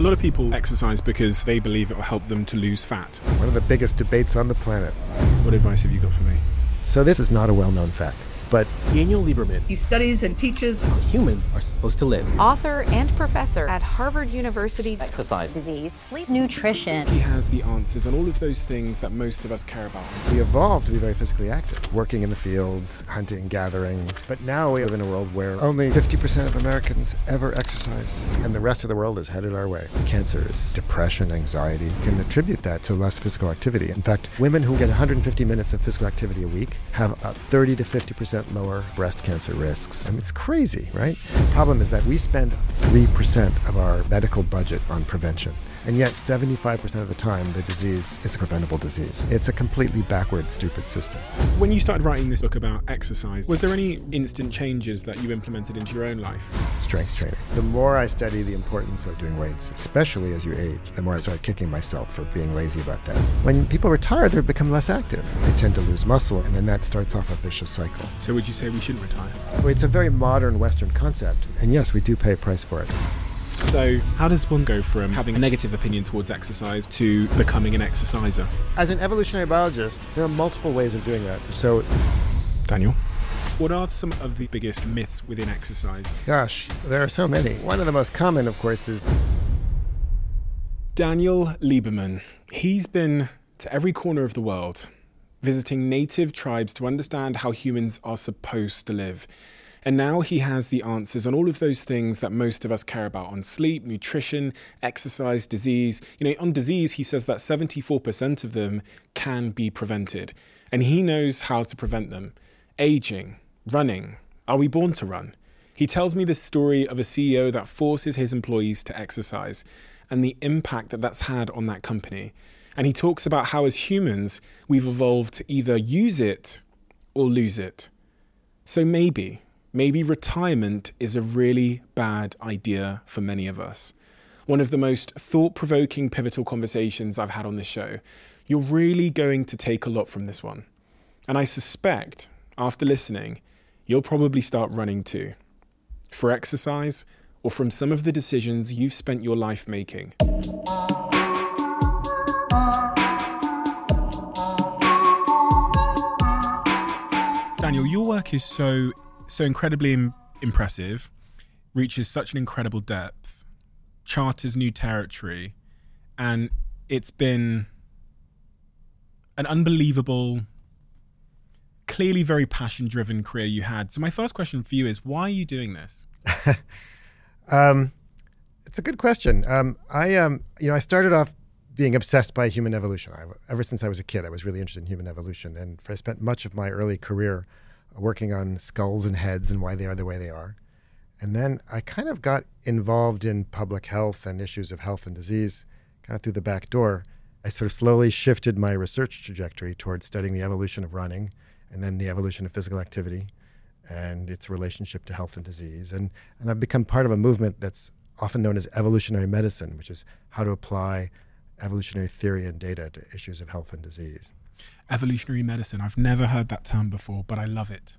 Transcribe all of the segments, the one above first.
A lot of people exercise because they believe it will help them to lose fat. One of the biggest debates on the planet. What advice have you got for me? So this is not a well-known fact, but Daniel Lieberman. He studies and teaches How humans are supposed to live. Author and professor at Harvard University. Exercise. Disease, sleep, nutrition. He has the answers on all of those things that most of us care about. we evolved to be very physically active, working in the fields, hunting, gathering. But now we live in a world where only 50% of Americans ever exercise, and the rest of the world is headed our way. Cancers, depression, anxiety can attribute that to less physical activity. In fact, women who get 150 minutes of physical activity a week have a 30 to 50% lower breast cancer risks. I mean, it's crazy, right? The problem is that we spend 3% of our medical budget on prevention. And yet 75% of the time, the disease is a preventable disease. It's a completely backward, stupid system. When you started writing this book about exercise, was there any instant changes that you implemented into your own life? Strength training. The more I study the importance of doing weights, especially as you age, the more I start kicking myself for being lazy about that. When people retire, they become less active. They tend to lose muscle, and then that starts off a vicious cycle. So would you say we shouldn't retire? Well, it's a very modern Western concept, and yes, we do pay a price for it. So how does one go from having a negative opinion towards exercise to becoming an exerciser? As an evolutionary biologist, there are multiple ways of doing that. So, Daniel? What are some of the biggest myths within exercise? gosh, there are so many. One of the most common, of course, is Daniel Lieberman. He's been to every corner of the world, visiting native tribes to understand how humans are supposed to live. And now he has the answers on all of those things that most of us care about, on sleep, nutrition, exercise, disease. On disease, he says that 74% of them can be prevented. And he knows how to prevent them. Aging, running. Are we born to run? He tells me the story of a CEO that forces his employees to exercise and the impact that that's had on that company. And he talks about how as humans, we've evolved to either use it or lose it. So maybe retirement is a really bad idea for many of us. One of the most thought-provoking, pivotal conversations I've had on this show. You're really going to take a lot from this one. And I suspect, after listening, you'll probably start running too. For exercise, or from some of the decisions you've spent your life making. Daniel, your work is so incredibly impressive, reaches such an incredible depth, charters new territory, and it's been an unbelievable, clearly very passion-driven career you had. So my first question for you is, why are you doing this? It's a good question. I started off being obsessed by human evolution. Ever since I was a kid, I was really interested in human evolution, and I spent much of my early career working on skulls and heads and why they are the way they are. And then I kind of got involved in public health and issues of health and disease kind of through the back door. I sort of slowly shifted my research trajectory towards studying the evolution of running and then the evolution of physical activity and its relationship to health and disease. And I've become part of a movement that's often known as evolutionary medicine, which is how to apply evolutionary theory and data to issues of health and disease. Evolutionary medicine. I've never heard that term before, but I love it.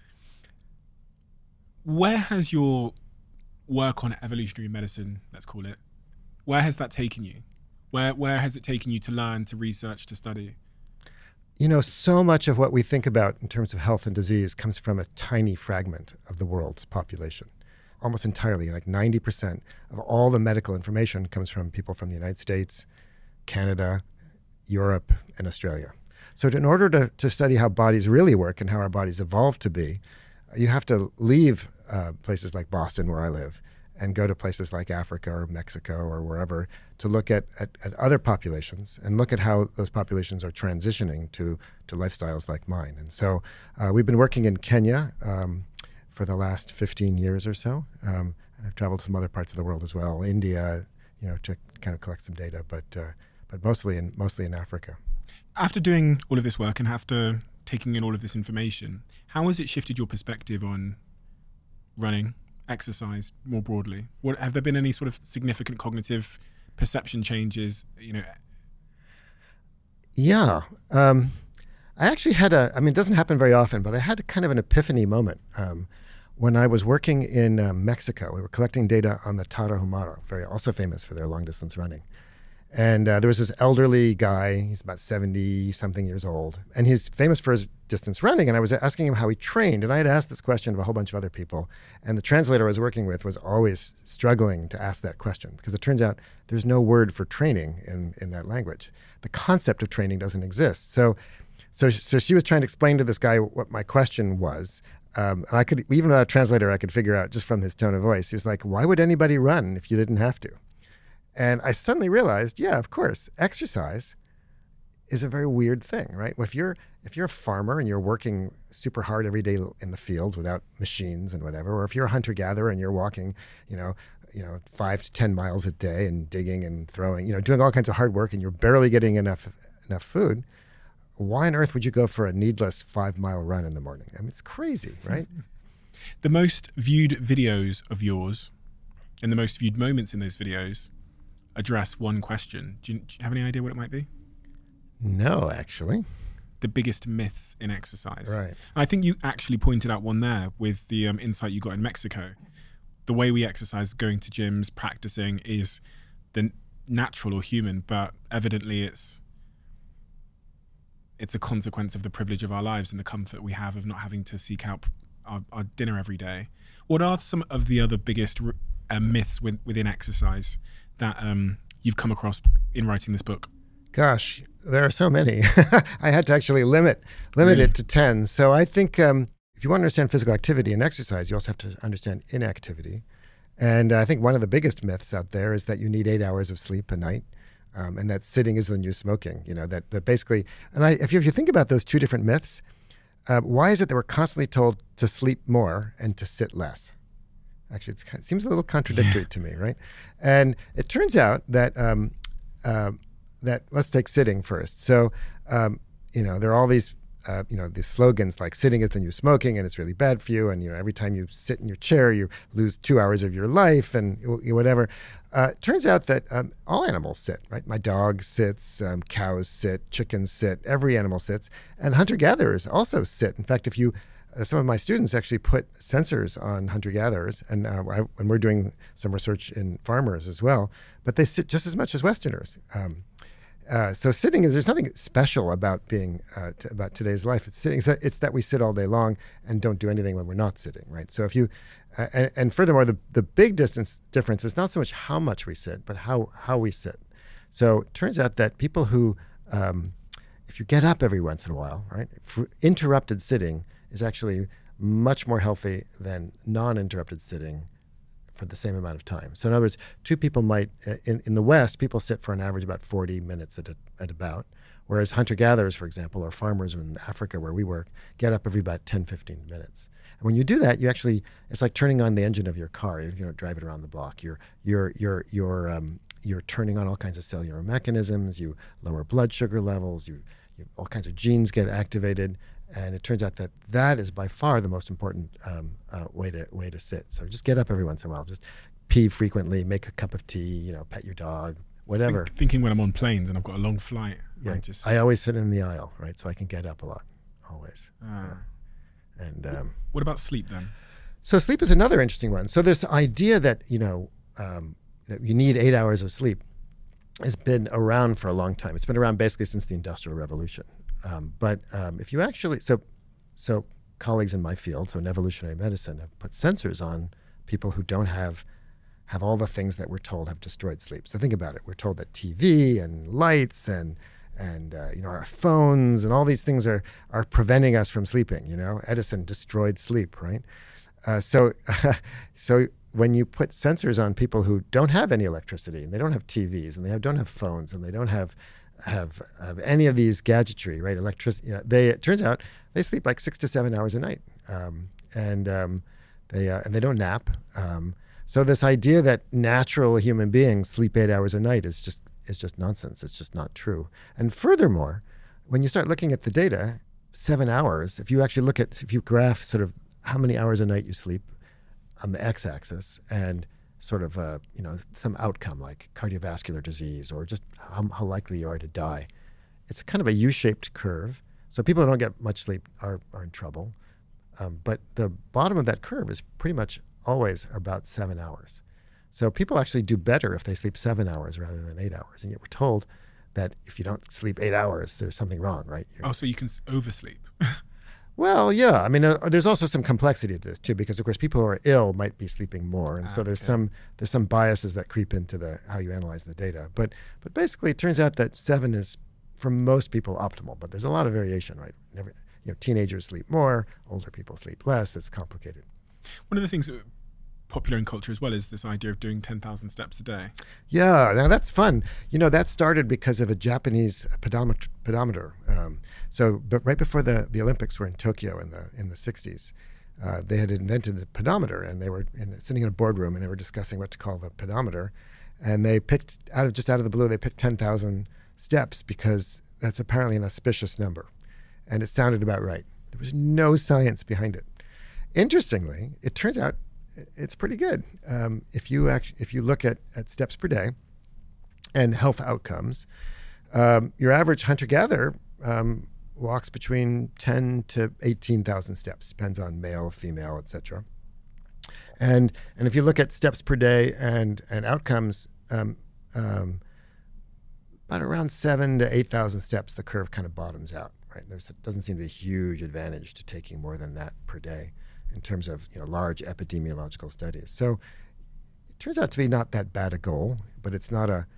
Where has your work on evolutionary medicine, let's call it, where has that taken you? Where has it taken you to learn, to research, to study? So much of what we think about in terms of health and disease comes from a tiny fragment of the world's population. Almost entirely, like 90% of all the medical information comes from people from the United States, Canada, Europe, and Australia. So in order to study how bodies really work and how our bodies evolved to be, you have to leave places like Boston, where I live, and go to places like Africa or Mexico or wherever to look at other populations and look at how those populations are transitioning to lifestyles like mine. And so we've been working in Kenya for the last 15 years or so. And I've traveled to some other parts of the world as well, India, to kind of collect some data, but mostly in Africa. After doing all of this work and after taking in all of this information, how has it shifted your perspective on running, exercise more broadly? Have there been any sort of significant cognitive perception changes? Yeah. I actually had it doesn't happen very often, but I had kind of an epiphany moment When I was working in Mexico, we were collecting data on the Tarahumara, very also famous for their long-distance running. And there was this elderly guy, he's about 70-something years old, and he's famous for his distance running. And I was asking him how he trained, and I had asked this question of a whole bunch of other people. And the translator I was working with was always struggling to ask that question, because it turns out there's no word for training in that language. The concept of training doesn't exist. So she was trying to explain to this guy what my question was. And I could, even without a translator, I could figure out just from his tone of voice. He was like, why would anybody run if you didn't have to? And I suddenly realized, yeah, of course, exercise is a very weird thing, right? Well, if you're a farmer and you're working super hard every day in the fields without machines and whatever, or if you're a hunter-gatherer and you're walking, 5 to 10 miles a day and digging and throwing, doing all kinds of hard work, and you're barely getting enough food, why on earth would you go for a needless 5-mile run in the morning? I mean, it's crazy, right? The most viewed videos of yours and the most viewed moments in those videos address one question. Do you have any idea what it might be? No, actually. The biggest myths in exercise. Right. And I think you actually pointed out one there with the insight you got in Mexico. The way we exercise, going to gyms, practicing, is the natural or human, but evidently it's a consequence of the privilege of our lives and the comfort we have of not having to seek out our dinner every day. What are some of the other biggest myths within exercise that you've come across in writing this book? Gosh, there are so many. I had to actually limit it to 10. So I think if you want to understand physical activity and exercise, you also have to understand inactivity. And I think one of the biggest myths out there is that you need 8 hours of sleep a night, and that sitting is the new smoking. That basically, and if you think about those two different myths, why is it that we're constantly told to sleep more and to sit less? Actually, it seems a little contradictory to me, right? And it turns out that that let's take sitting first. So, there are all these, these slogans like "sitting is the new smoking" and it's really bad for you. And every time you sit in your chair, you lose 2 hours of your life and whatever. It turns out that all animals sit, right? My dog sits, cows sit, chickens sit, every animal sits, and hunter-gatherers also sit. In fact, if you some of my students actually put sensors on hunter-gatherers, and we're doing some research in farmers as well, but they sit just as much as Westerners. So sitting there's nothing special about being about today's life. It's sitting. It's that we sit all day long and don't do anything when we're not sitting, right? So if you and furthermore, the big difference is not so much how much we sit, but how we sit. So it turns out that people who, if you get up every once in a while, right, interrupted sitting is actually much more healthy than non-interrupted sitting for the same amount of time. So in other words, two people might, in the West, people sit for an average about 40 minutes at about, whereas hunter-gatherers, for example, or farmers in Africa where we work, get up every about 10, 15 minutes. And when you do that, it's like turning on the engine of your car. You don't drive it around the block. You're turning on all kinds of cellular mechanisms. You lower blood sugar levels. All kinds of genes get activated. And it turns out that is by far the most important way to sit. So just get up every once in a while. Just pee frequently, make a cup of tea, pet your dog, whatever. Thinking when I'm on planes and I've got a long flight. Yeah, I always sit in the aisle, right? So I can get up a lot, always. And what about sleep then? So sleep is another interesting one. So this idea that that you need 8 hours of sleep has been around for a long time. It's been around basically since the Industrial Revolution. But if you actually, so colleagues in my field, so in evolutionary medicine, have put sensors on people who don't have all the things that we're told have destroyed sleep. So think about it. We're told that TV and lights and our phones and all these things are preventing us from sleeping. Edison destroyed sleep, right? So when you put sensors on people who don't have any electricity and they don't have TVs and they don't have phones and they don't have any of these gadgetry, right? Electricity. It turns out they sleep like 6 to 7 hours a night, and they don't nap. So this idea that natural human beings sleep 8 hours a night is just nonsense. It's just not true. And furthermore, when you start looking at the data, 7 hours. If you graph sort of how many hours a night you sleep on the x-axis and sort of some outcome like cardiovascular disease or just how likely you are to die. It's kind of a U-shaped curve. So people who don't get much sleep are in trouble. But the bottom of that curve is pretty much always about 7 hours. So people actually do better if they sleep 7 hours rather than 8 hours. And yet we're told that if you don't sleep 8 hours, there's something wrong, right? So you can oversleep. Well, yeah. I mean, there's also some complexity to this too, because of course people who are ill might be sleeping more, and so there's some biases that creep into how you analyze the data. But basically, it turns out that 7 is, for most people, optimal. But there's a lot of variation, right? Teenagers sleep more, older people sleep less. It's complicated. One of the things that popular in culture as well is this idea of doing 10,000 steps a day. Yeah, now that's fun. That started because of a Japanese pedometer. But right before the Olympics were in Tokyo in the 60s, they had invented the pedometer, and they were sitting in a boardroom and they were discussing what to call the pedometer, and they picked out of the blue, they picked 10,000 steps because that's apparently an auspicious number, and it sounded about right. There was no science behind it. Interestingly, it turns out it's pretty good. If you look at steps per day and health outcomes, your average hunter-gatherer walks between 10 to 18,000 steps, depends on male, female, etc. And if you look at steps per day and outcomes, about around 7 to 8,000 steps, the curve kind of bottoms out. Right? There doesn't seem to be a huge advantage to taking more than that per day in terms of large epidemiological studies. So it turns out to be not that bad a goal, but it's not a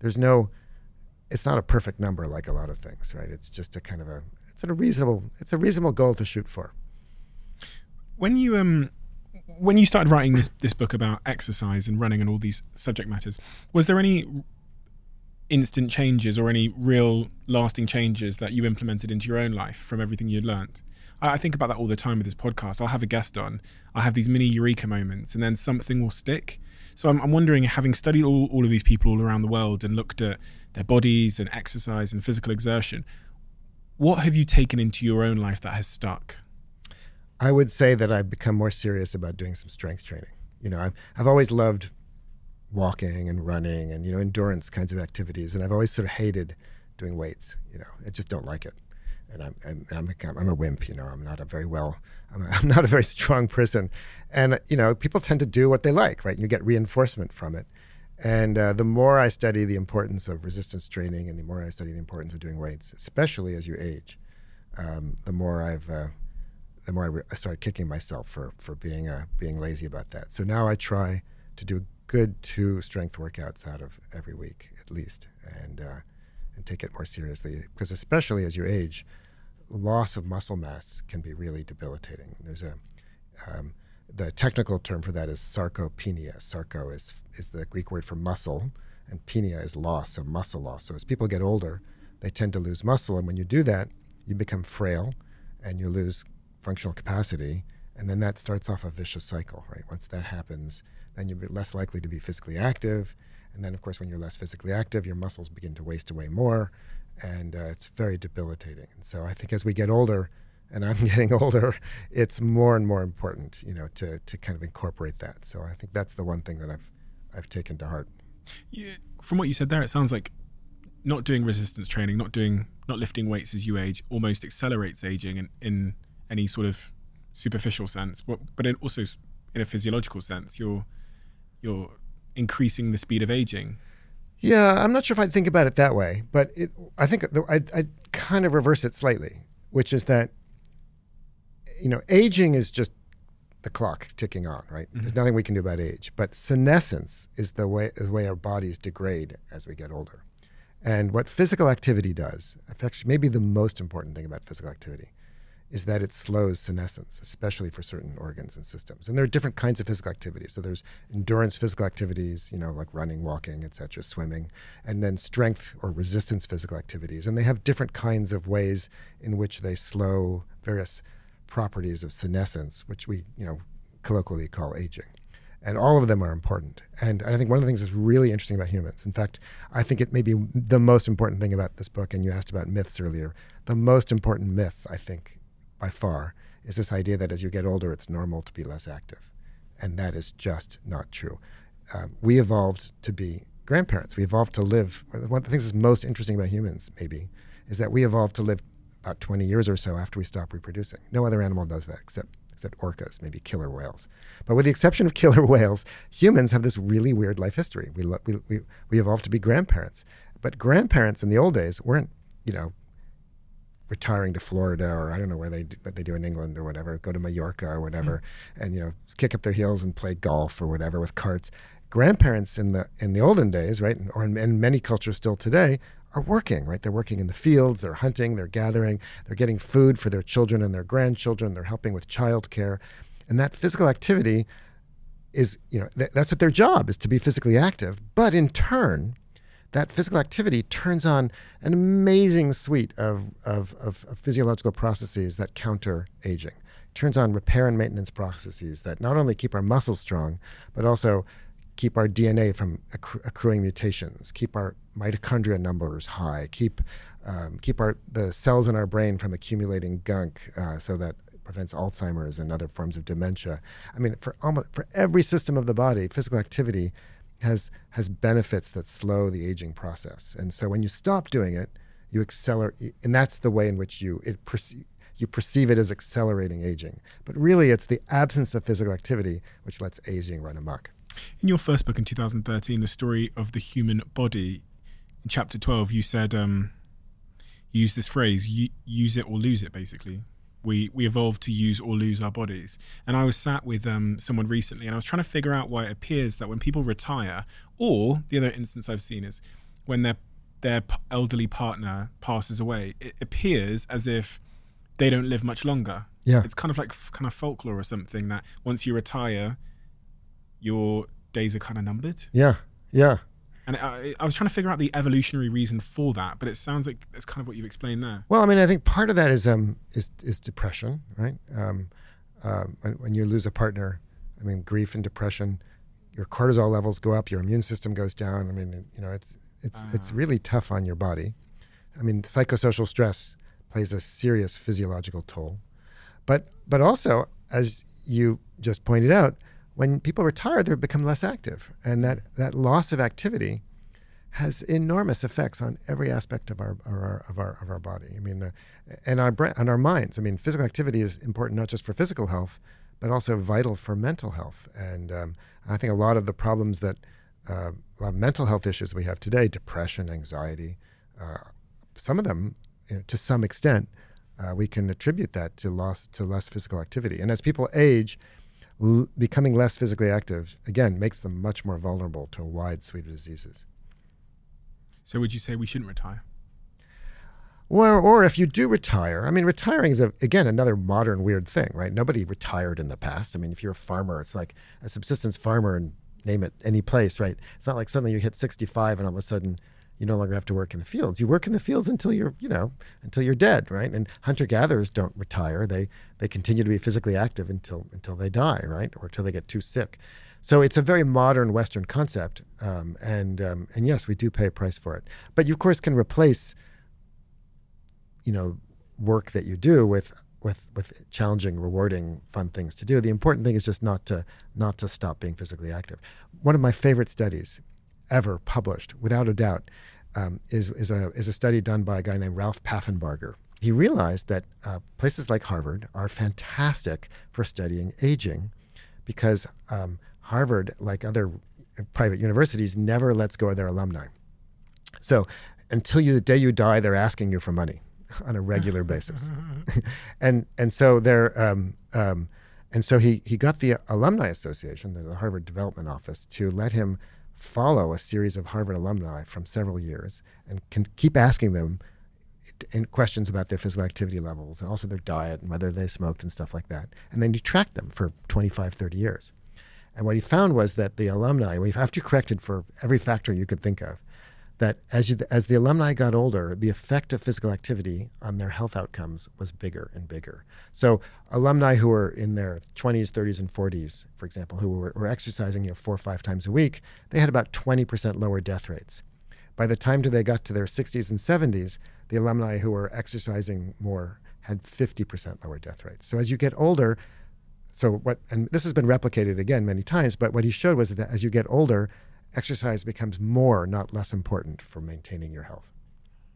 perfect number like a lot of things, right? It's just it's a reasonable goal to shoot for. When you started writing this book about exercise and running and all these subject matters, was there any instant changes or any real lasting changes that you implemented into your own life from everything you'd learnt? I think about that all the time with this podcast. I'll have a guest on, I'll have these mini eureka moments, and then something will stick. So I'm wondering, having studied all of these people all around the world and looked at their bodies and exercise and physical exertion, what have you taken into your own life that has stuck? I would say that I've become more serious about doing some strength training. I've always loved walking and running and endurance kinds of activities, and I've always sort of hated doing weights. I just don't like it. And I'm a wimp, I'm not a very strong person. And, people tend to do what they like, right? You get reinforcement from it. And the more I study the importance of resistance training and the more I study the importance of doing weights, especially as you age, the more I started kicking myself for being lazy about that. So now I try to do good 2 strength workouts out of every week at least, and take it more seriously, because especially as you age, loss of muscle mass can be really debilitating. There's the technical term for that is sarcopenia. Sarco is the Greek word for muscle, and penia is loss, so muscle loss. So as people get older, they tend to lose muscle, and when you do that, you become frail and you lose functional capacity, and then that starts off a vicious cycle, right? Once that happens, then you're less likely to be physically active, and then of course when you're less physically active, your muscles begin to waste away more, and it's very debilitating. And so I think as we get older, and I'm getting older, it's more and more important, to kind of incorporate that. So I think that's the one thing that I've taken to heart. Yeah, from what you said there, it sounds like not doing resistance training, not lifting weights as you age, almost accelerates aging in any sort of superficial sense, but also in a physiological sense, you're increasing the speed of aging. Yeah, I'm not sure if I'd think about it that way, but I think I'd kind of reverse it slightly, which is that, aging is just the clock ticking on, right? Mm-hmm. There's nothing we can do about age, but senescence is the way our bodies degrade as we get older. And what physical activity does, actually maybe the most important thing about physical activity, is that it slows senescence, especially for certain organs and systems. And there are different kinds of physical activities. So there's endurance physical activities, like running, walking, etc., swimming, and then strength or resistance physical activities. And they have different kinds of ways in which they slow various properties of senescence, which we, colloquially call aging. And all of them are important. And I think one of the things that's really interesting about humans, in fact, I think it may be the most important thing about this book, and you asked about myths earlier, the most important myth, I think, by far, is this idea that as you get older, it's normal to be less active. And that is just not true. We evolved to be grandparents. We evolved to live. One of the things that's most interesting about humans, maybe, is that we evolved to live about 20 years or so after we stop reproducing. No other animal does that except except orcas, maybe killer whales. But with the exception of killer whales, humans have this really weird life history. We evolved to be grandparents. But grandparents in the old days weren't, retiring to Florida, or I don't know what they do in England or whatever, go to Mallorca or whatever, and kick up their heels and play golf or whatever with carts. Grandparents in the olden days, right, or in many cultures still today, are working, right? They're working in the fields, they're hunting, they're gathering, they're getting food for their children and their grandchildren, they're helping with childcare. And that physical activity is, that's what their job is, to be physically active. But in turn, that physical activity turns on an amazing suite of physiological processes that counter aging. Turns on repair and maintenance processes that not only keep our muscles strong, but also keep our DNA from accruing mutations, keep our mitochondria numbers high, keep the cells in our brain from accumulating gunk, so that prevents Alzheimer's and other forms of dementia. I mean, for every system of the body, physical activity has benefits that slow the aging process. And so when you stop doing it, you accelerate, and that's the way in which you perceive it as accelerating aging. But really, it's the absence of physical activity which lets aging run amok. In your first book in 2013, The Story of the Human Body, in chapter 12, you said, you used this phrase, use it or lose it, basically. We evolved to use or lose our bodies. And I was sat with someone recently, and I was trying to figure out why it appears that when people retire, or the other instance I've seen is when their elderly partner passes away, it appears as if they don't live much longer. Yeah. It's kind of folklore or something, that once you retire, your days are kind of numbered. Yeah. And I was trying to figure out the evolutionary reason for that, but it sounds like that's kind of what you've explained there. Well, I mean, I think part of that is depression, right? When you lose a partner, I mean, grief and depression, your cortisol levels go up, your immune system goes down. I mean, it's really tough on your body. I mean, psychosocial stress plays a serious physiological toll, but also, as you just pointed out, when people retire, they become less active, and that loss of activity has enormous effects on every aspect of our body. I mean, and our minds. I mean, physical activity is important not just for physical health, but also vital for mental health. And I think a lot of the problems that a lot of mental health issues we have today, depression, anxiety, some of them, to some extent, we can attribute that to less physical activity. And as people age, becoming less physically active, again, makes them much more vulnerable to a wide suite of diseases. So would you say we shouldn't retire? Or if you do retire, I mean, retiring is, again, another modern weird thing, right? Nobody retired in the past. I mean, if you're a farmer, it's like a subsistence farmer, and name it any place, right? It's not like suddenly you hit 65 and all of a sudden you no longer have to work in the fields. You work in the fields until you're dead, right? And hunter-gatherers don't retire. They continue to be physically active until they die, right? Or until they get too sick. So it's a very modern Western concept, and yes, we do pay a price for it. But you, of course, can replace, work that you do with challenging, rewarding, fun things to do. The important thing is just not to stop being physically active. One of my favorite studies ever published, without a doubt, is a study done by a guy named Ralph Paffenbarger. He realized that places like Harvard are fantastic for studying aging, because Harvard, like other private universities, never lets go of their alumni. So until the day you die, they're asking you for money on a regular basis. and so he got the Alumni Association, the Harvard Development Office, to let him follow a series of Harvard alumni from several years and can keep asking them questions about their physical activity levels and also their diet and whether they smoked and stuff like that. And then he tracked them for 25, 30 years. And what he found was that the alumni, after you corrected for every factor you could think of, that as the alumni got older, the effect of physical activity on their health outcomes was bigger and bigger. So alumni who were in their 20s, 30s, and 40s, for example, who were exercising 4 or 5 times a week, they had about 20% lower death rates. By the time they got to their 60s and 70s, the alumni who were exercising more had 50% lower death rates. So as you get older, and this has been replicated again many times, but what he showed was that as you get older, exercise becomes more, not less important for maintaining your health.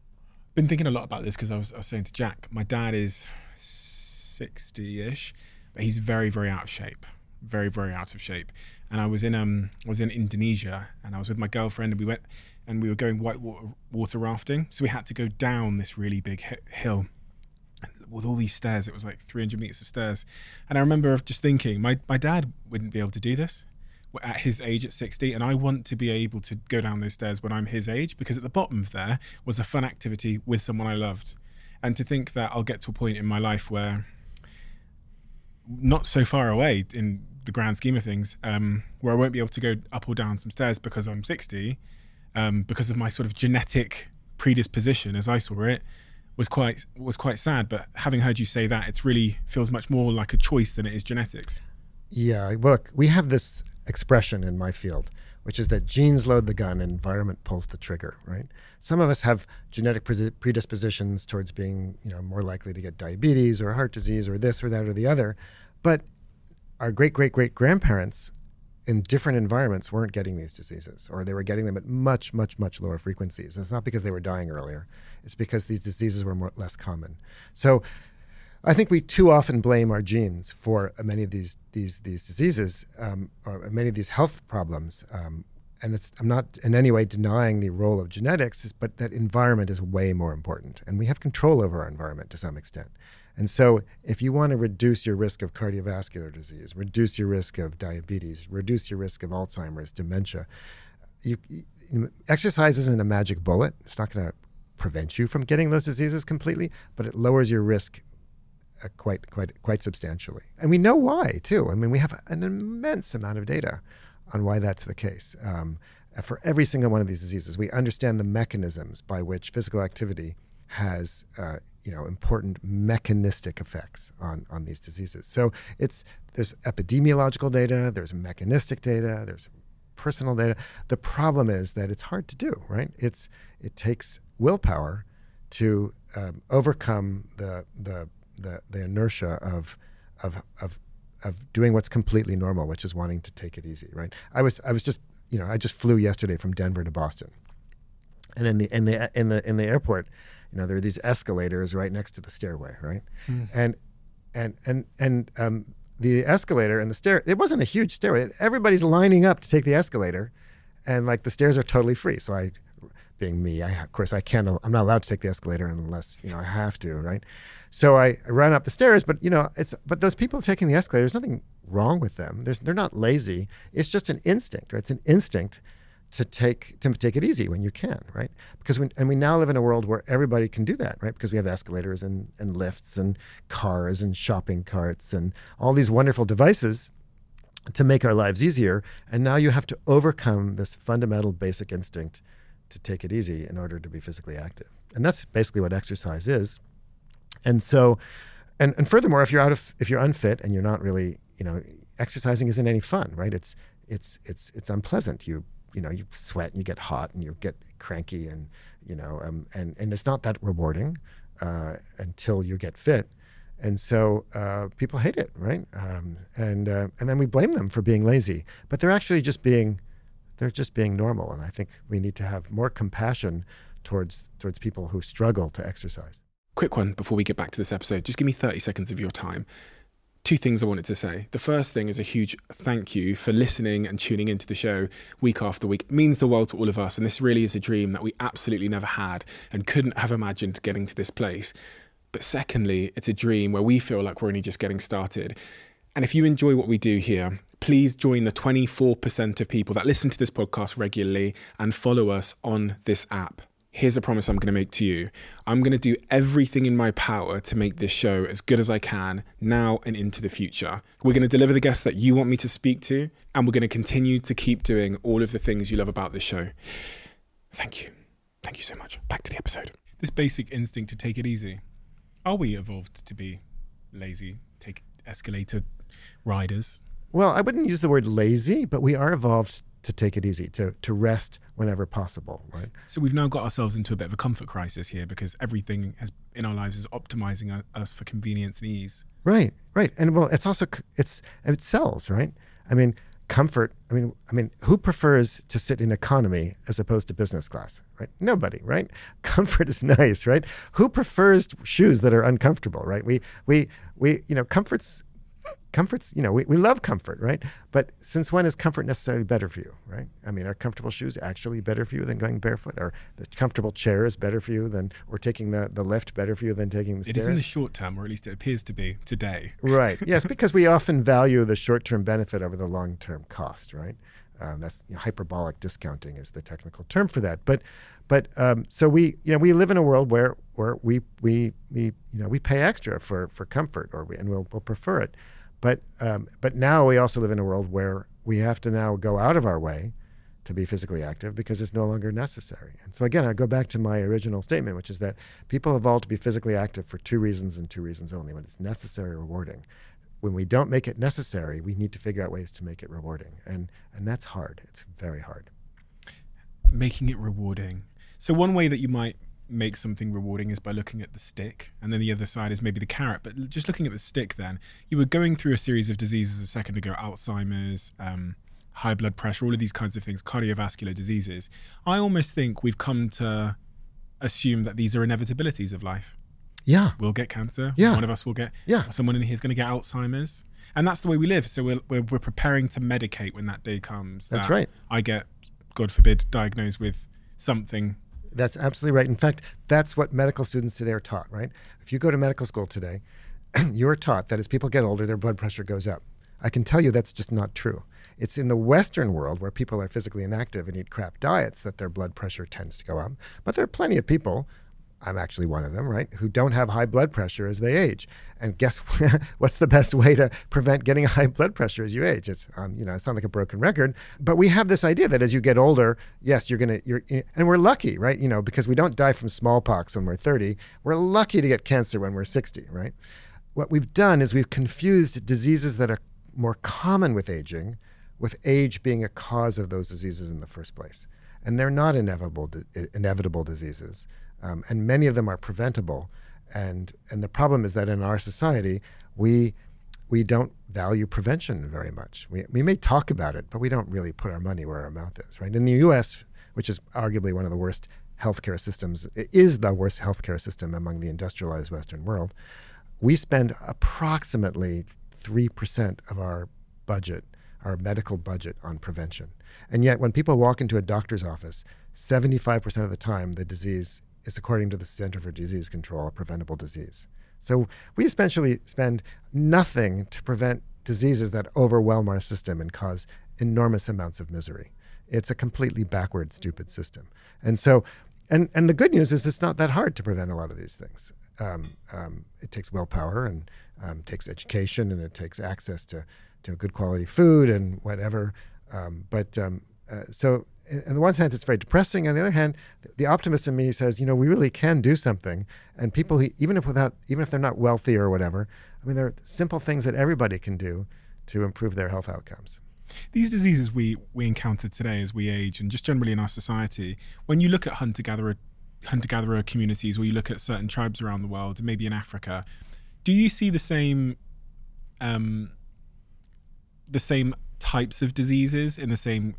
Been thinking a lot about this because I was saying to Jack, my dad is 60-ish, but he's very, very out of shape. Very, very out of shape. And I was in Indonesia, and I was with my girlfriend, and we were going whitewater rafting. So we had to go down this really big hill with all these stairs. It was like 300 meters of stairs. And I remember just thinking, my dad wouldn't be able to do this at his age, at 60, and I want to be able to go down those stairs when I'm his age, because at the bottom of there was a fun activity with someone I loved. And to think that I'll get to a point in my life where, not so far away in the grand scheme of things, where I won't be able to go up or down some stairs because I'm 60, because of my sort of genetic predisposition, as I saw it, was quite sad. But having heard you say that, it really feels much more like a choice than it is genetics. Yeah, look, we have this expression in my field, which is that genes load the gun and environment pulls the trigger, right? Some of us have genetic predispositions towards being, more likely to get diabetes or heart disease or this or that or the other. But our great-great-great-grandparents in different environments weren't getting these diseases, or they were getting them at much, much, much lower frequencies. It's not because they were dying earlier. It's because these diseases were less common. So I think we too often blame our genes for many of these diseases, or many of these health problems. And I'm not in any way denying the role of genetics, but that environment is way more important. And we have control over our environment to some extent. And so if you want to reduce your risk of cardiovascular disease, reduce your risk of diabetes, reduce your risk of Alzheimer's, dementia, exercise isn't a magic bullet. It's not going to prevent you from getting those diseases completely, but it lowers your risk quite substantially. And we know why, too. I mean, we have an immense amount of data on why that's the case. For every single one of these diseases, we understand the mechanisms by which physical activity has important mechanistic effects on these diseases. So there's epidemiological data, there's mechanistic data, there's personal data. The problem is that it's hard to do, right? It takes willpower to overcome the inertia of doing what's completely normal, which is wanting to take it easy, right? I just flew yesterday from Denver to Boston, and in the airport, there are these escalators right next to the stairway, right? And the escalator and the stair, it wasn't a huge stairway. Everybody's lining up to take the escalator, and like the stairs are totally free. So being me, I'm not allowed to take the escalator unless, I have to, right? So I run up the stairs, but but those people taking the escalator, there's nothing wrong with them. They're not lazy. It's just an instinct, right? It's an instinct to take it easy when you can, right? Because we now live in a world where everybody can do that, right? Because we have escalators and lifts and cars and shopping carts and all these wonderful devices to make our lives easier. And now you have to overcome this fundamental basic instinct to take it easy in order to be physically active. And that's basically what exercise is. And so, and furthermore, if you're unfit and you're not really, exercising isn't any fun, right? It's unpleasant. You sweat and you get hot and you get cranky and it's not that rewarding until you get fit. And so people hate it, right? And then we blame them for being lazy, but they're actually just being normal. And I think we need to have more compassion towards people who struggle to exercise. Quick one before we get back to this episode. Just give me 30 seconds of your time. Two things I wanted to say. The first thing is a huge thank you for listening and tuning into the show week after week. It means the world to all of us. And this really is a dream that we absolutely never had and couldn't have imagined getting to this place. But secondly, it's a dream where we feel like we're only just getting started. And if you enjoy what we do here, please join the 24% of people that listen to this podcast regularly and follow us on this app. Here's a promise I'm going to make to you. I'm going to do everything in my power to make this show as good as I can now and into the future. We're going to deliver the guests that you want me to speak to, and we're going to continue to keep doing all of the things you love about this show. Thank you. Thank you so much. Back to the episode. This basic instinct to take it easy. Are we evolved to be lazy, take escalator riders? Well, I wouldn't use the word lazy, but we are evolved to take it easy, to rest whenever possible, right? So we've now got ourselves into a bit of a comfort crisis here because everything in our lives is optimizing us for convenience and ease. Right. And well, it sells, right? I mean, comfort, I mean, who prefers to sit in economy as opposed to business class, right? Nobody, right? Comfort is nice, right? Who prefers shoes that are uncomfortable, right? We comfort's comfort's, we love comfort, right? But since when is comfort necessarily better for you, right? I mean, are comfortable shoes actually better for you than going barefoot? Or the comfortable chair is better for you than, or taking the lift better for you than taking the stairs? It is in the short term, or at least it appears to be today. Right. Yes, because we often value the short-term benefit over the long-term cost, right? That's hyperbolic discounting is the technical term for that. But so we live in a world where we pay extra for comfort, and we'll prefer it. But now we also live in a world where we have to now go out of our way to be physically active because it's no longer necessary. And so again, I go back to my original statement, which is that people evolved to be physically active for two reasons and two reasons only: when it's necessary or rewarding. When we don't make it necessary, we need to figure out ways to make it rewarding. And that's hard. It's very hard. Making it rewarding. So one way that you might make something rewarding is by looking at the stick, and then the other side is maybe the carrot. But just looking at the stick, then you were going through a series of diseases a second ago: Alzheimer's, high blood pressure, all of these kinds of things, cardiovascular diseases. I almost think we've come to assume that these are inevitabilities of life. Yeah. We'll get cancer. Yeah. One of us will get. Yeah. Someone in here is going to get Alzheimer's, and that's the way we live. So we're preparing to medicate when that day comes. That's right. I get, God forbid, diagnosed with something. That's absolutely right. In fact, that's what medical students today are taught, right? If you go to medical school today, you're taught that as people get older, their blood pressure goes up. I can tell you that's just not true. It's in the Western world where people are physically inactive and eat crap diets that their blood pressure tends to go up. But there are plenty of people, I'm actually one of them, right, who don't have high blood pressure as they age. And guess what's the best way to prevent getting high blood pressure as you age? It's, I sound like a broken record, but we have this idea that as you get older, yes, and we're lucky, right? Because we don't die from smallpox when we're 30. We're lucky to get cancer when we're 60, right? What we've done is we've confused diseases that are more common with aging with age being a cause of those diseases in the first place. And they're not inevitable diseases. And many of them are preventable. And the problem is that in our society, we don't value prevention very much. We may talk about it, but we don't really put our money where our mouth is, right? In the U.S., which is arguably one of the worst healthcare systems, it is the worst healthcare system among the industrialized Western world, we spend approximately 3% of our budget, our medical budget, on prevention. And yet when people walk into a doctor's office, 75% of the time the disease is, according to the Center for Disease Control, a preventable disease. So we essentially spend nothing to prevent diseases that overwhelm our system and cause enormous amounts of misery. It's a completely backward, stupid system. And so, and the good news is it's not that hard to prevent a lot of these things. It takes willpower and takes education, and it takes access to good quality food and whatever. So on the one hand, it's very depressing. On the other hand, the optimist in me says, we really can do something. And people, even if they're not wealthy or whatever, there are simple things that everybody can do to improve their health outcomes. These diseases we encounter today as we age, and just generally in our society, when you look at hunter-gatherer communities, or you look at certain tribes around the world, maybe in Africa, do you see the same types of diseases in the same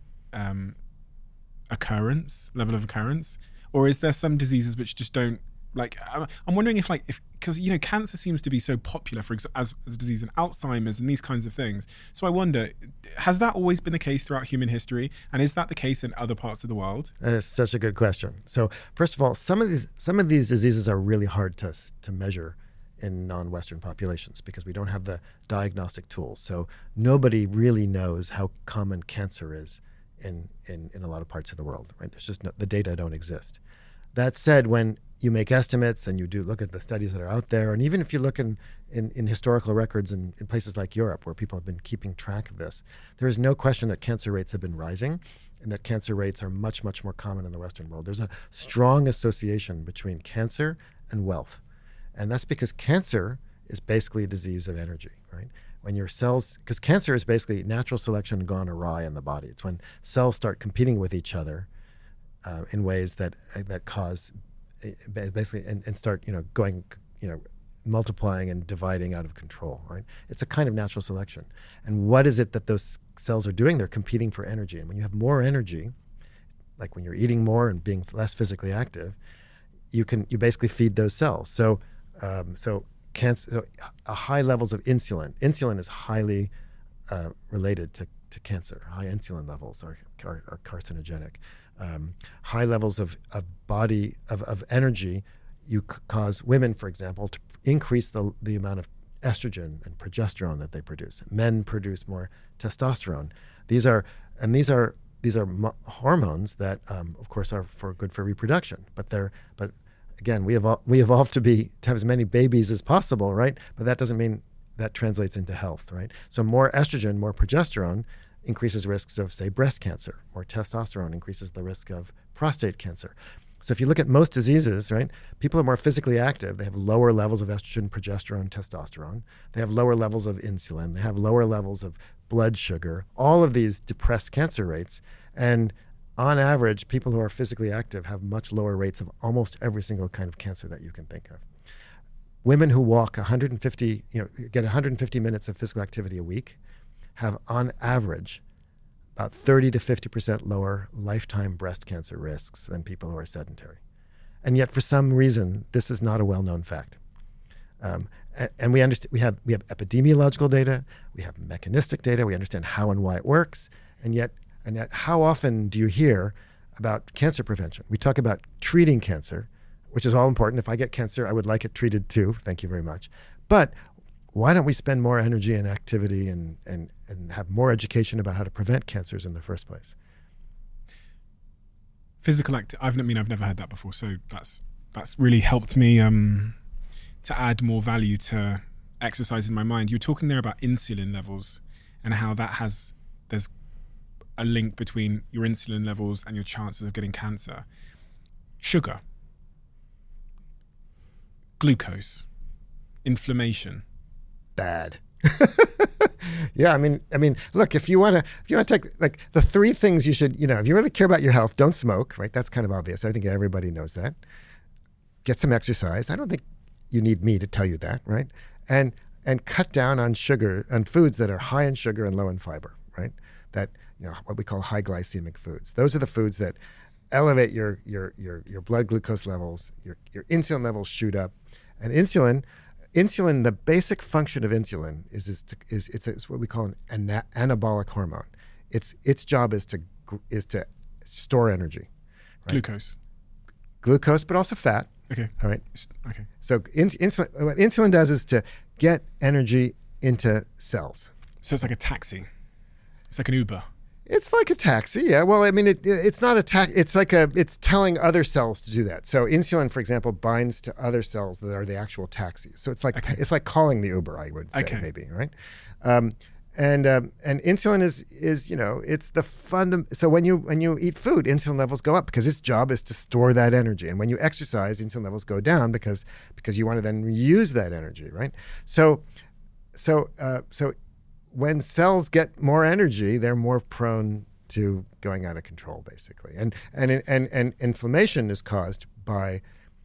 level of occurrence, or is there some diseases which just don't, I'm wondering if because cancer seems to be so popular as a disease, and Alzheimer's and these kinds of things. So I wonder, has that always been the case throughout human history, and is that the case in other parts of the world? That is such a good question. So first of all, some of these diseases are really hard to measure in non-Western populations because we don't have the diagnostic tools. So nobody really knows how common cancer is in a lot of parts of the world, right? There's just the data don't exist. That said, when you make estimates and you do look at the studies that are out there, and even if you look in historical records in places like Europe where people have been keeping track of this, there is no question that cancer rates have been rising and that cancer rates are much, much more common in the Western world. There's a strong association between cancer and wealth. And that's because cancer is basically a disease of energy, right? When your cells, because cancer is basically natural selection gone awry in the body. It's when cells start competing with each other in ways that cause basically and start going multiplying and dividing out of control, right? It's a kind of natural selection. And what is it that those cells are doing? They're competing for energy. And when you have more energy, like when you're eating more and being less physically active, you basically feed those cells. So cancer, high levels of insulin. Insulin is highly related to cancer. High insulin levels are carcinogenic. High levels of energy, you cause women, for example, to increase the amount of estrogen and progesterone that they produce. Men produce more testosterone. These are hormones that, of course, are good for reproduction. But again, we evolved to have as many babies as possible, right? But that doesn't mean that translates into health, right? So more estrogen, more progesterone increases risks of, say, breast cancer. More testosterone increases the risk of prostate cancer. So if you look at most diseases, right, people are more physically active. They have lower levels of estrogen, progesterone, testosterone. They have lower levels of insulin. They have lower levels of blood sugar. All of these depress cancer rates. And on average, people who are physically active have much lower rates of almost every single kind of cancer that you can think of. Women who walk get 150 minutes of physical activity a week have, on average, about 30 to 50% lower lifetime breast cancer risks than people who are sedentary. And yet, for some reason, this is not a well-known fact. And we understand we have epidemiological data, we have mechanistic data, we understand how and why it works, and yet how often do you hear about cancer prevention? We talk about treating cancer, which is all important. If I get cancer, I would like it treated too. Thank you very much. But why don't we spend more energy and activity and have more education about how to prevent cancers in the first place? Physical I've never heard that before, so that's really helped me to add more value to exercise in my mind. You're talking there about insulin levels and how there's a link between your insulin levels and your chances of getting cancer. Sugar, glucose, inflammation. Bad. Yeah, I mean, look, if you want to take like the three things you should, if you really care about your health, don't smoke, right? That's kind of obvious. I think everybody knows that. Get some exercise. I don't think you need me to tell you that, right? And cut down on sugar, on foods that are high in sugar and low in fiber, right? That, what we call high glycemic foods. Those are the foods that elevate your blood glucose levels, your insulin levels shoot up. And insulin, the basic function of insulin is what we call an anabolic hormone. Its job is to store energy. Right? Glucose, but also fat. Okay. All right. Okay. So insulin, what insulin does is to get energy into cells. So it's like a taxi. It's like an Uber. It's like a taxi, yeah. Well, I mean, it's not a taxi. It's telling other cells to do that. So insulin, for example, binds to other cells that are the actual taxis. So it's like It's like calling the Uber, I would say, maybe, right? And insulin is it's the So when you eat food, insulin levels go up because its job is to store that energy. And when you exercise, insulin levels go down because you want to then use that energy, right? So when cells get more energy, they're more prone to going out of control, basically. And inflammation is caused by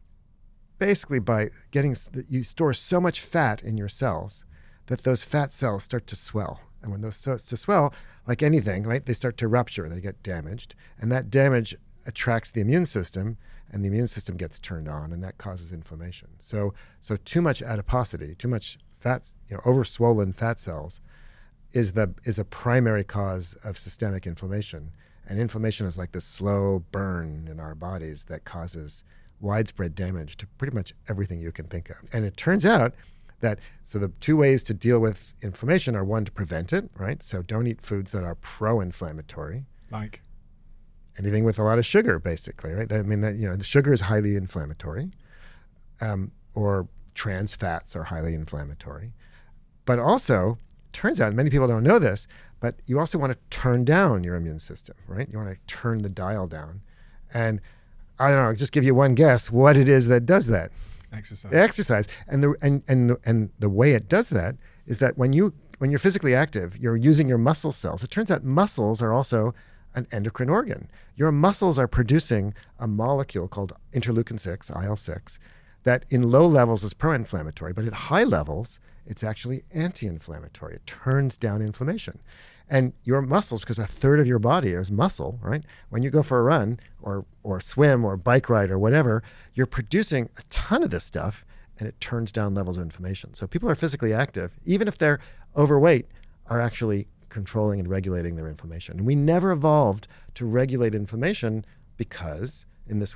you store so much fat in your cells that those fat cells start to swell. And when those start to swell, like anything, right, they start to rupture, they get damaged. And that damage attracts the immune system, and the immune system gets turned on, and that causes inflammation. So too much adiposity, too much fat, over-swollen fat cells is a primary cause of systemic inflammation. And inflammation is like this slow burn in our bodies that causes widespread damage to pretty much everything you can think of. And it turns out that, so the two ways to deal with inflammation are, one, to prevent it, right? So don't eat foods that are pro-inflammatory. Like? Anything with a lot of sugar, basically, right? The sugar is highly inflammatory, or trans fats are highly inflammatory. But also, turns out, many people don't know this, but you also want to turn down your immune system, right? You want to turn the dial down. And I don't know, just give you one guess what it is that does that. Exercise. And the way it does that is that when you're physically active, you're using your muscle cells. It turns out muscles are also an endocrine organ. Your muscles are producing a molecule called interleukin-6, IL-6, that in low levels is pro-inflammatory, but at high levels, it's actually anti-inflammatory. It turns down inflammation. And your muscles, because a third of your body is muscle, right? When you go for a run or swim or bike ride or whatever, you're producing a ton of this stuff, and it turns down levels of inflammation. So people who are physically active, even if they're overweight, are actually controlling and regulating their inflammation. And we never evolved to regulate inflammation because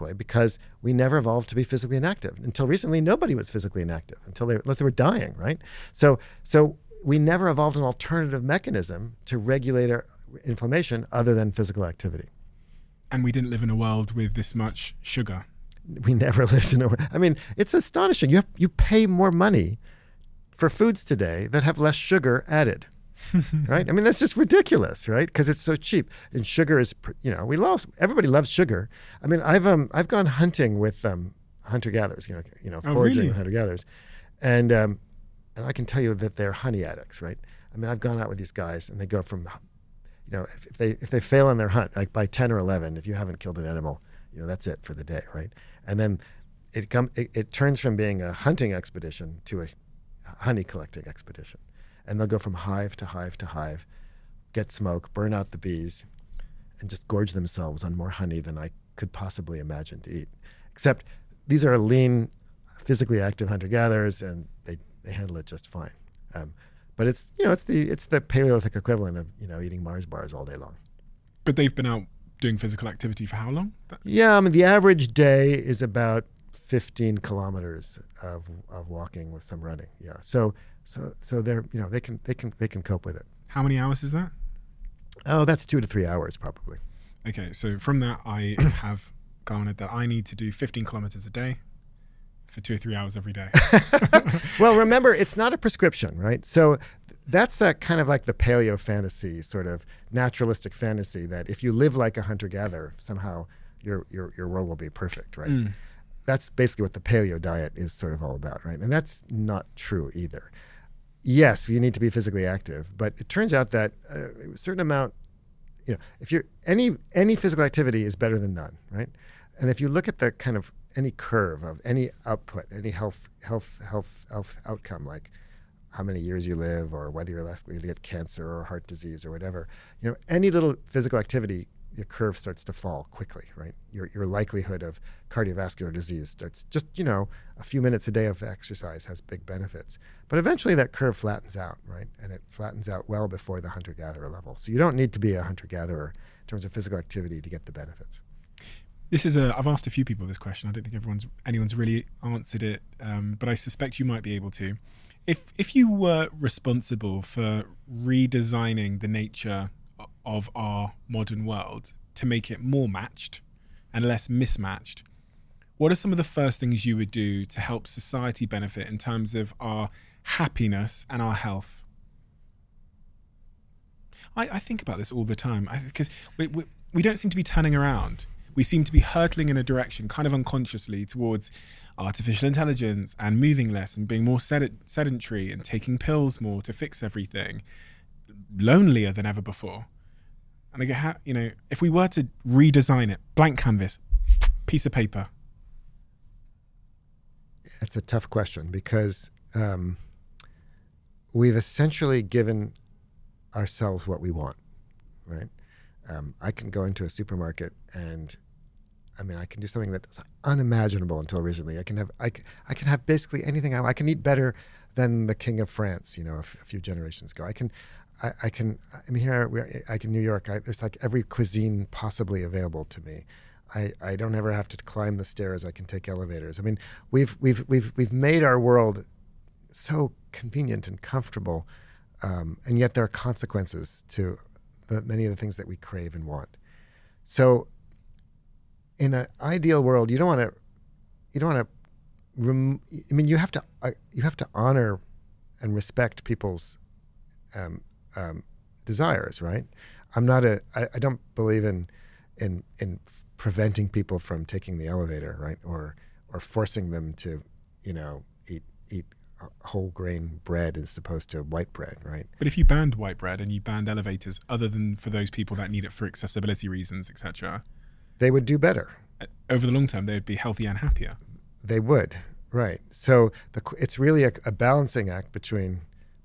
we never evolved to be physically inactive. Until recently, nobody was physically inactive unless they were dying, right? So we never evolved an alternative mechanism to regulate our inflammation other than physical activity. And we didn't live in a world with this much sugar. We never lived in a world. I mean, it's astonishing. You pay more money for foods today that have less sugar added. Right? I mean, that's just ridiculous, right? Because it's so cheap. And sugar is, everybody loves sugar. I mean, I've gone hunting with hunter-gatherers, foraging really? with hunter-gatherers, and I can tell you that they're honey addicts, right? I mean, I've gone out with these guys, and they go from, if they fail on their hunt, like by 10 or 11, if you haven't killed an animal, that's it for the day, right? And then it turns from being a hunting expedition to a honey collecting expedition. And they'll go from hive to hive to hive, get smoke, burn out the bees, and just gorge themselves on more honey than I could possibly imagine to eat. Except these are lean, physically active hunter-gatherers, and they handle it just fine. But it's the Paleolithic equivalent of eating Mars bars all day long. But they've been out doing physical activity for how long? Yeah, I mean the average day is about 15 kilometers of walking with some running. Yeah, so they're they can cope with it. How many hours is that? Oh, that's 2 to 3 hours probably. Okay, so from that I have garnered that I need to do 15 kilometers a day for 2 or 3 hours every day. Well, remember, it's not a prescription, right? So that's kind of like the paleo fantasy, sort of naturalistic fantasy that if you live like a hunter-gatherer, somehow your world will be perfect, right? Mm. That's basically what the paleo diet is sort of all about, right? And that's not true either. Yes, you need to be physically active, but it turns out that a certain amount, if you're any physical activity is better than none, right? And if you look at the kind of any curve of any output, any health outcome, like how many years you live or whether you're less likely to get cancer or heart disease or whatever, any little physical activity, your curve starts to fall quickly, right? Your likelihood of cardiovascular disease starts just, a few minutes a day of exercise has big benefits. But eventually that curve flattens out, right? And it flattens out well before the hunter-gatherer level. So you don't need to be a hunter-gatherer in terms of physical activity to get the benefits. I've asked a few people this question. I don't think anyone's really answered it, but I suspect you might be able to. If you were responsible for redesigning the nature of our modern world to make it more matched and less mismatched, what are some of the first things you would do to help society benefit in terms of our happiness and our health? I think about this all the time because we don't seem to be turning around. We seem to be hurtling in a direction kind of unconsciously towards artificial intelligence and moving less and being more sedentary and taking pills more to fix everything, lonelier than ever before. And I go, if we were to redesign it, blank canvas, piece of paper. It's a tough question because we've essentially given ourselves what we want, right? I can go into a supermarket and I can do something that's unimaginable until recently. I can have basically anything I can eat better than the King of France, a few generations ago. I can New York, there's like every cuisine possibly available to me. I don't ever have to climb the stairs. I can take elevators. I mean, we've made our world so convenient and comfortable, and yet there are consequences to many of the things that we crave and want. So, in an ideal world, you have to honor and respect people's desires, right? I don't believe in preventing people from taking the elevator, right? Or forcing them to, eat whole grain bread as opposed to white bread, right? But if you banned white bread and you banned elevators other than for those people that need it for accessibility reasons, etc., they would do better. Over the long term, they would be healthier and happier. They would, right? So it's really a balancing act between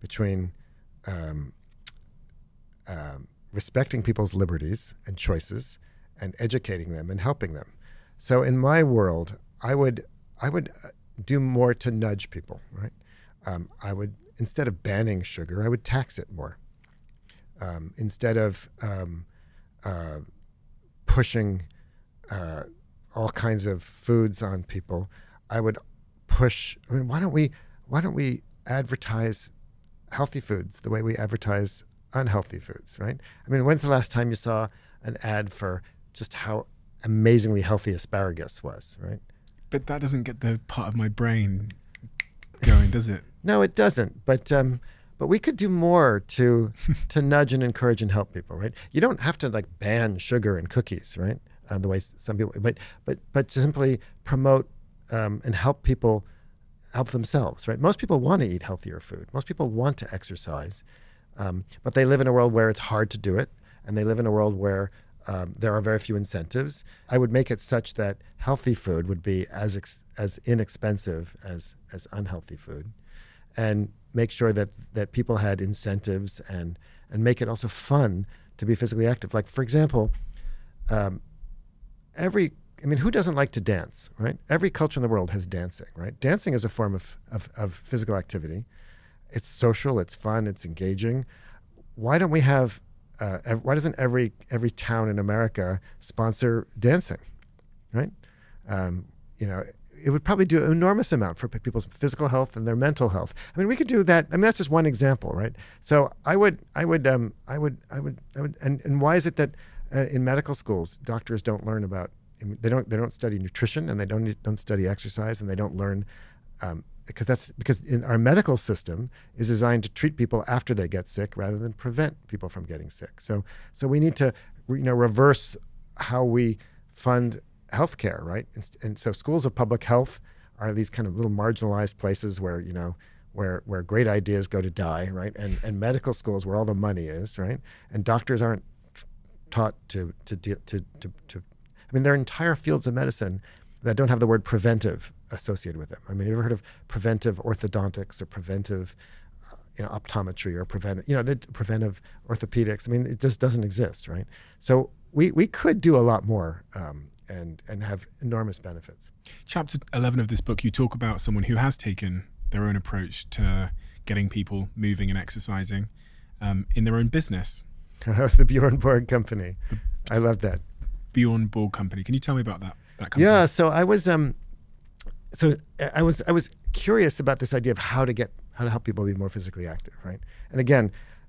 respecting people's liberties and choices and educating them and helping them. So in my world, I would do more to nudge people, right? I would, instead of banning sugar, I would tax it more. Instead of pushing all kinds of foods on people, I would push. I mean, why don't we advertise healthy foods the way we advertise unhealthy foods, right? I mean, when's the last time you saw an ad for just how amazingly healthy asparagus was, right? But that doesn't get the part of my brain going, does it? No, it doesn't. But we could do more to nudge and encourage and help people, right? You don't have to like ban sugar and cookies, right? The way some people, but simply promote and help people help themselves, right? Most people want to eat healthier food. Most people want to exercise, but they live in a world where it's hard to do it, and they live in a world where there are very few incentives. I would make it such that healthy food would be as inexpensive as unhealthy food, and make sure that people had incentives and make it also fun to be physically active. Like, for example, who doesn't like to dance, right? Every culture in the world has dancing, right? Dancing is a form of physical activity. It's social, it's fun, it's engaging. Why don't we have, why doesn't every town in America sponsor dancing, right? It would probably do an enormous amount for people's physical health and their mental health. I mean, we could do that. I mean, that's just one example, right? So I would, and why is it that in medical schools, doctors don't learn about, they don't study nutrition, and they don't study exercise, and they don't learn, because in our medical system is designed to treat people after they get sick rather than prevent people from getting sick. So we need to, reverse how we fund healthcare, right? And so schools of public health are these kind of little marginalized places where where great ideas go to die, right? And medical schools where all the money is, right? And doctors aren't taught to. I mean, there are entire fields of medicine that don't have the word preventive associated with them. I mean, have you ever heard of preventive orthodontics or preventive, optometry or preventive orthopedics? I mean, it just doesn't exist, right? So we could do a lot more and have enormous benefits. Chapter 11 of this book, you talk about someone who has taken their own approach to getting people moving and exercising in their own business. That was the Bjorn Borg Company. I love that. Bjorn Borg Company. Can you tell me about that company? Yeah, so I was I was curious about this idea of how to help people be more physically active, right? And again,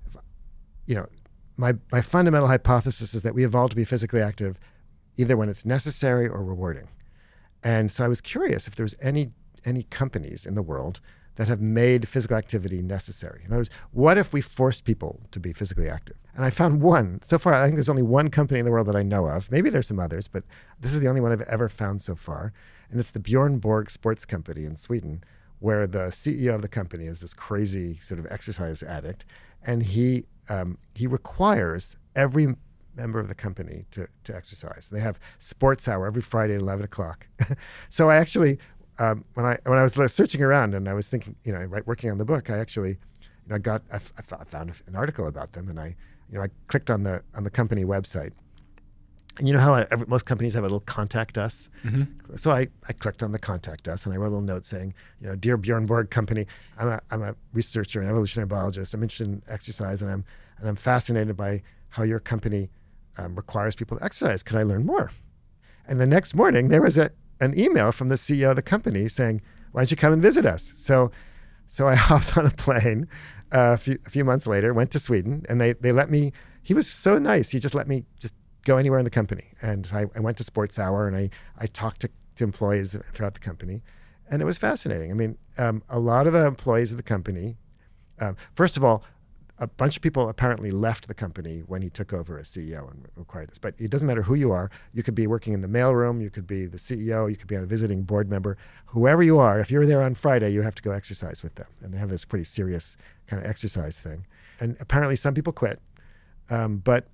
my fundamental hypothesis is that we evolved to be physically active either when it's necessary or rewarding. And so I was curious if there's any companies in the world that have made physical activity necessary. In other words, what if we forced people to be physically active? And I found one. So far, I think there's only one company in the world that I know of. Maybe there's some others, but this is the only one I've ever found so far. And it's the Bjorn Borg Sports Company in Sweden, where the CEO of the company is this crazy sort of exercise addict. And he requires every member of the company to exercise. They have sports hour every Friday at 11 o'clock. So I actually, when I was searching around and I was thinking, working on the book, I actually, I found an article about them, and I clicked on the company website. And you know how most companies have a little contact us? Mm-hmm. So I clicked on the contact us, and I wrote a little note saying, Dear Bjorn Borg Company, I'm a researcher and evolutionary biologist. I'm interested in exercise, and I'm fascinated by how your company requires people to exercise. Could I learn more? And the next morning, there was an email from the CEO of the company saying, why don't you come and visit us? So I hopped on a plane a few months later, went to Sweden, and they let me. He was so nice. He just let me just go anywhere in the company. And I went to Sports Hour, and I talked to employees throughout the company, and it was fascinating. I mean, a lot of the employees of the company, first of all, a bunch of people apparently left the company when he took over as CEO and required this. But it doesn't matter who you are. You could be working in the mailroom. You could be the CEO. You could be a visiting board member. Whoever you are, if you're there on Friday, you have to go exercise with them. And they have this pretty serious kind of exercise thing. And apparently some people quit. But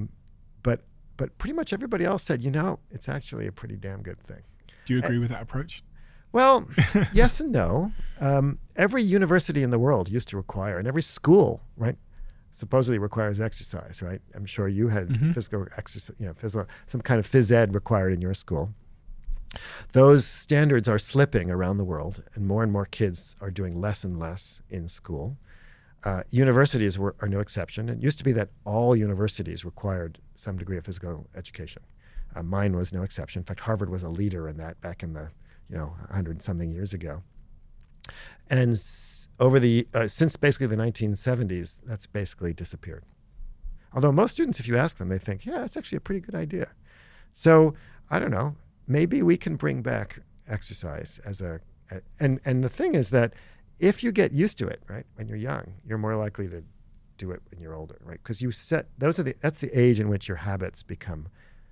pretty much everybody else said, it's actually a pretty damn good thing. Do you agree with that approach? Well, yes and no. Every university in the world used to require, and every school, right, supposedly requires exercise, right? I'm sure you had physical exercise, some kind of phys ed required in your school. Those standards are slipping around the world, and more kids are doing less and less in school. Universities are no exception. It used to be that all universities required some degree of physical education. Mine was no exception. In fact, Harvard was a leader in that back in the 100-something years ago. And over since basically the 1970s, that's basically disappeared. Although most students, if you ask them, they think, yeah, it's actually a pretty good idea. So I don't know. Maybe we can bring back exercise and the thing is that if you get used to it, right, when you're young, you're more likely to do it when you're older, right? Because that's the age in which your habits become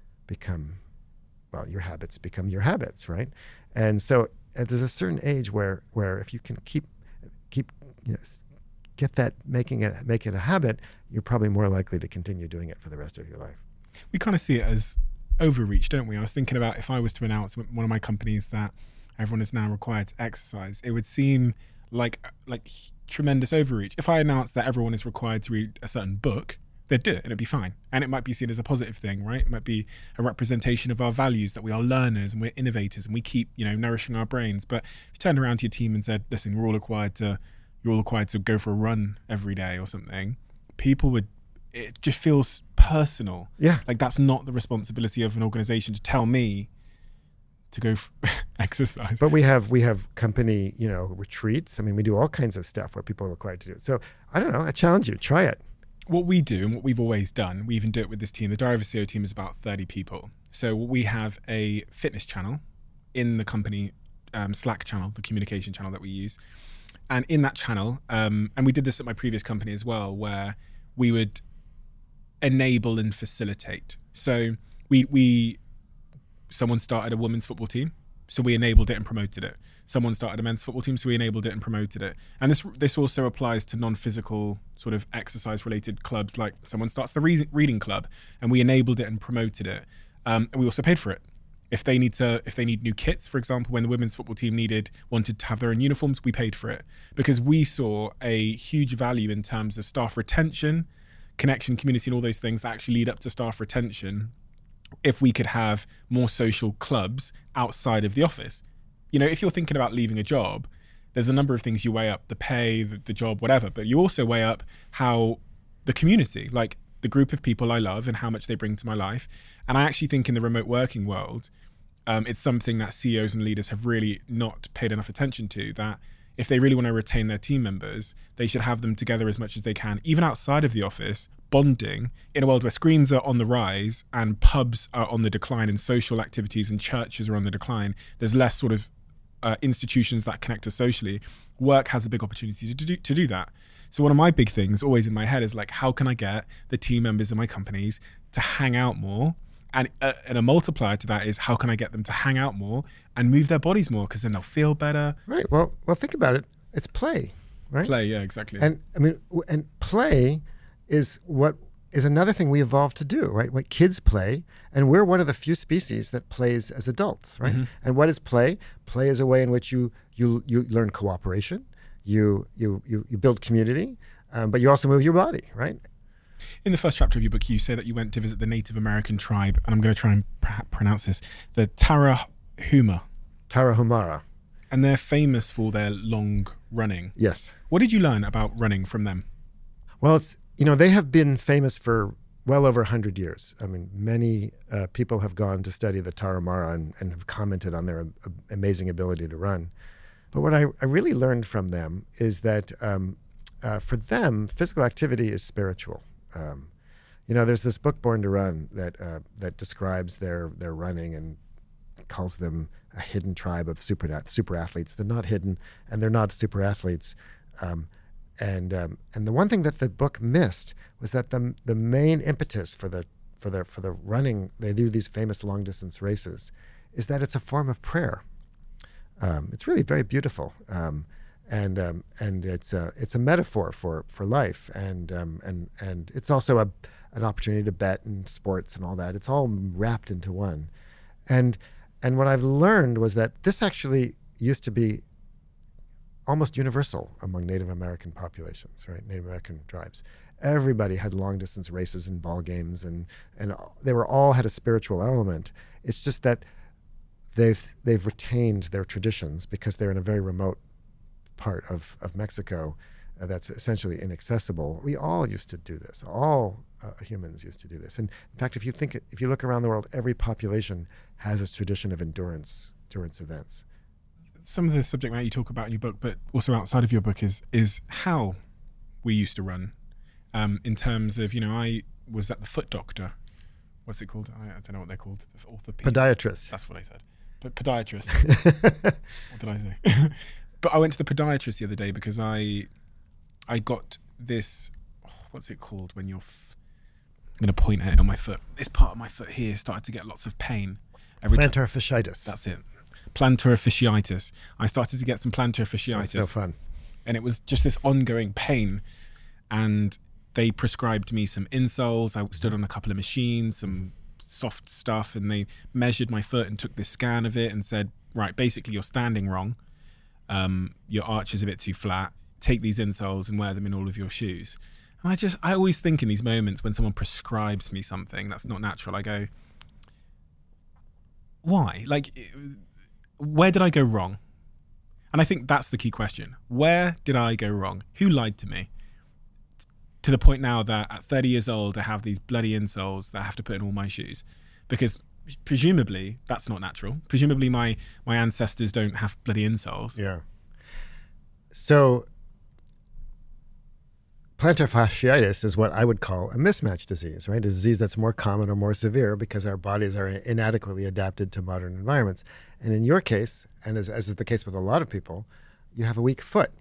your habits, right? And so there's a certain age where if you can keep get that, make it a habit, you're probably more likely to continue doing it for the rest of your life. We kind of see it as overreach, don't we? I was thinking about if I was to announce one of my companies that everyone is now required to exercise, it would seem like tremendous overreach. If I announced that everyone is required to read a certain book, they'd do it and it'd be fine. And it might be seen as a positive thing, right? It might be a representation of our values, that we are learners and we're innovators and we keep, nourishing our brains. But if you turned around to your team and said, listen, you're all required to go for a run every day or something, it just feels personal. Yeah. Like that's not the responsibility of an organization to tell me to go exercise. But we have company, retreats. I mean, we do all kinds of stuff where people are required to do it. So I don't know, I challenge you, try it. What we do and what we've always done, we even do it with this team, the Diary of a CEO team is about 30 people. So we have a fitness channel in the company Slack channel, the communication channel that we use. And in that channel, and we did this at my previous company as well, where we would enable and facilitate. So someone started a women's football team, so we enabled it and promoted it. Someone started a men's football team, so we enabled it and promoted it. And this also applies to non-physical sort of exercise-related clubs, like someone starts the reading club, and we enabled it and promoted it. And we also paid for it. If they need new kits, for example, when the women's football team wanted to have their own uniforms, we paid for it because we saw a huge value in terms of staff retention, connection, community, and all those things that actually lead up to staff retention. If we could have more social clubs outside of the office, if you're thinking about leaving a job, there's a number of things you weigh up: the pay, the job, whatever. But you also weigh up how the community, like the group of people I love and how much they bring to my life. And I actually think in the remote working world, it's something that CEOs and leaders have really not paid enough attention to, that if they really want to retain their team members, they should have them together as much as they can, even outside of the office, bonding in a world where screens are on the rise and pubs are on the decline and social activities and churches are on the decline. There's less sort of institutions that connect us socially. Work has a big opportunity to do that. So one of my big things always in my head is like, how can I get the team members in my companies to hang out more? And a multiplier to that is, how can I get them to hang out more and move their bodies more? Because then they'll feel better. Right. Well, think about it. It's play, right? Play, yeah, exactly. And play is another thing we evolved to do, right? What kids play, and we're one of the few species that plays as adults, right? Mm-hmm. And what is play? Play is a way in which you learn cooperation, you build community, but you also move your body, right? In the first chapter of your book, you say that you went to visit the Native American tribe, and I'm going to try and pronounce this, the Tarahumara. Tarahumara. And they're famous for their long running. Yes. What did you learn about running from them? Well, they have been famous for well over 100 years. I mean, many people have gone to study the Tarahumara and have commented on their amazing ability to run. But what I really learned from them is that for them, physical activity is spiritual. There's this book, Born to Run, that describes their running and calls them a hidden tribe of super athletes. They're not hidden, and they're not super athletes. And the one thing that the book missed was that the main impetus for the running, they do these famous long distance races, is that it's a form of prayer. It's really very beautiful. And it's a metaphor for life, and it's also an opportunity to bet and sports and all that. It's all wrapped into one, and what I've learned was that this actually used to be almost universal among Native American populations, right? Native American tribes. Everybody had long distance races and ball games, and they all had a spiritual element. It's just that they've retained their traditions because they're in a very remote part of Mexico that's essentially inaccessible. We all used to do this. All humans used to do this. And in fact, if you look around the world, every population has a tradition of endurance events. Some of the subject matter you talk about in your book, but also outside of your book, is how we used to run. In terms of, I was at the foot doctor. What's it called? I don't know what they're called. Podiatrist. That's what I said. But podiatrist. What did I say? But I went to the podiatrist the other day because I got this, what's it called when you're, I'm going to point at it on my foot. This part of my foot here started to get lots of pain. Plantar fasciitis. That's it. Plantar fasciitis. I started to get some plantar fasciitis. That's no fun. And it was just this ongoing pain. And they prescribed me some insoles. I stood on a couple of machines, some soft stuff, and they measured my foot and took this scan of it and said, right, basically you're standing wrong. Your arch is a bit too flat. Take these insoles and wear them in all of your shoes. And I always think in these moments when someone prescribes me something that's not natural, I go, why? Like, where did I go wrong? And I think that's the key question. Where did I go wrong? Who lied to me? To the point now that at 30 years old, I have these bloody insoles that I have to put in all my shoes. Because presumably that's not natural. Presumably my ancestors don't have bloody insoles. Yeah. So plantar fasciitis is what I would call a mismatch disease, right? A disease that's more common or more severe because our bodies are inadequately adapted to modern environments. And in your case, and as is the case with a lot of people, you have a weak foot.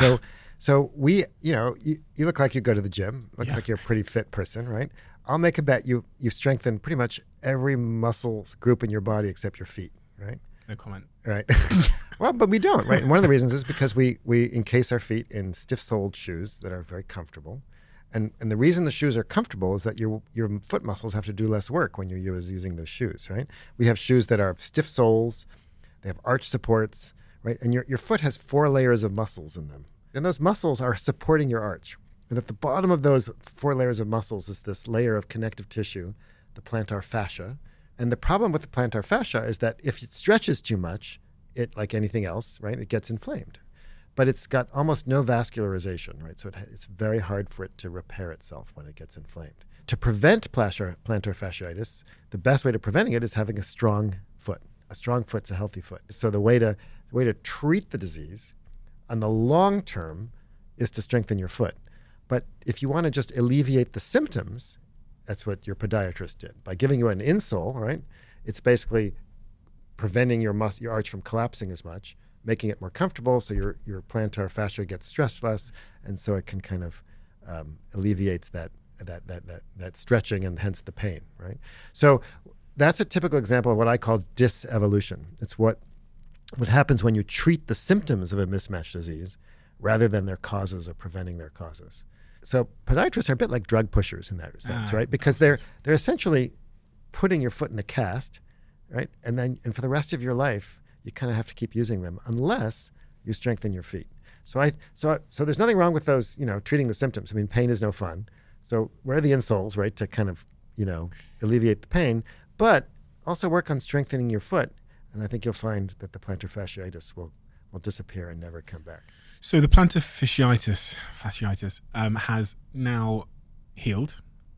So we, you look like you go to the gym. Looks like you're a pretty fit person, right? I'll make a bet you strengthen pretty much every muscle group in your body except your feet, right? No comment. Right. Well, but we don't, right? And one of the reasons is because we encase our feet in stiff-soled shoes that are very comfortable. And the reason the shoes are comfortable is that your foot muscles have to do less work when you're using those shoes, right? We have shoes that are stiff soles, they have arch supports, right? And your foot has 4 layers of muscles in them. And those muscles are supporting your arch. And at the bottom of those 4 layers of muscles is this layer of connective tissue, the plantar fascia. And the problem with the plantar fascia is that if it stretches too much, it, like anything else, right, it gets inflamed. But it's got almost no vascularization, right? So it's very hard for it to repair itself when it gets inflamed. To prevent plantar fasciitis, the best way to preventing it is having a strong foot. A strong foot's a healthy foot. So the way to treat the disease on the long term is to strengthen your foot. But if you want to just alleviate the symptoms, that's what your podiatrist did. By giving you an insole, right, it's basically preventing your arch from collapsing as much, making it more comfortable so your plantar fascia gets stressed less, and so it can kind of alleviates that stretching and hence the pain, right? So that's a typical example of what I call dysevolution. It's what happens when you treat the symptoms of a mismatched disease rather than their causes or preventing their causes. So podiatrists are a bit like drug pushers in that sense, right? Because they're essentially putting your foot in a cast, right? And for the rest of your life, you kind of have to keep using them unless you strengthen your feet. So there's nothing wrong with those, treating the symptoms. I mean, pain is no fun. So wear the insoles, right, to kind of, alleviate the pain, but also work on strengthening your foot. And I think you'll find that the plantar fasciitis will disappear and never come back. So the plantar fasciitis has now healed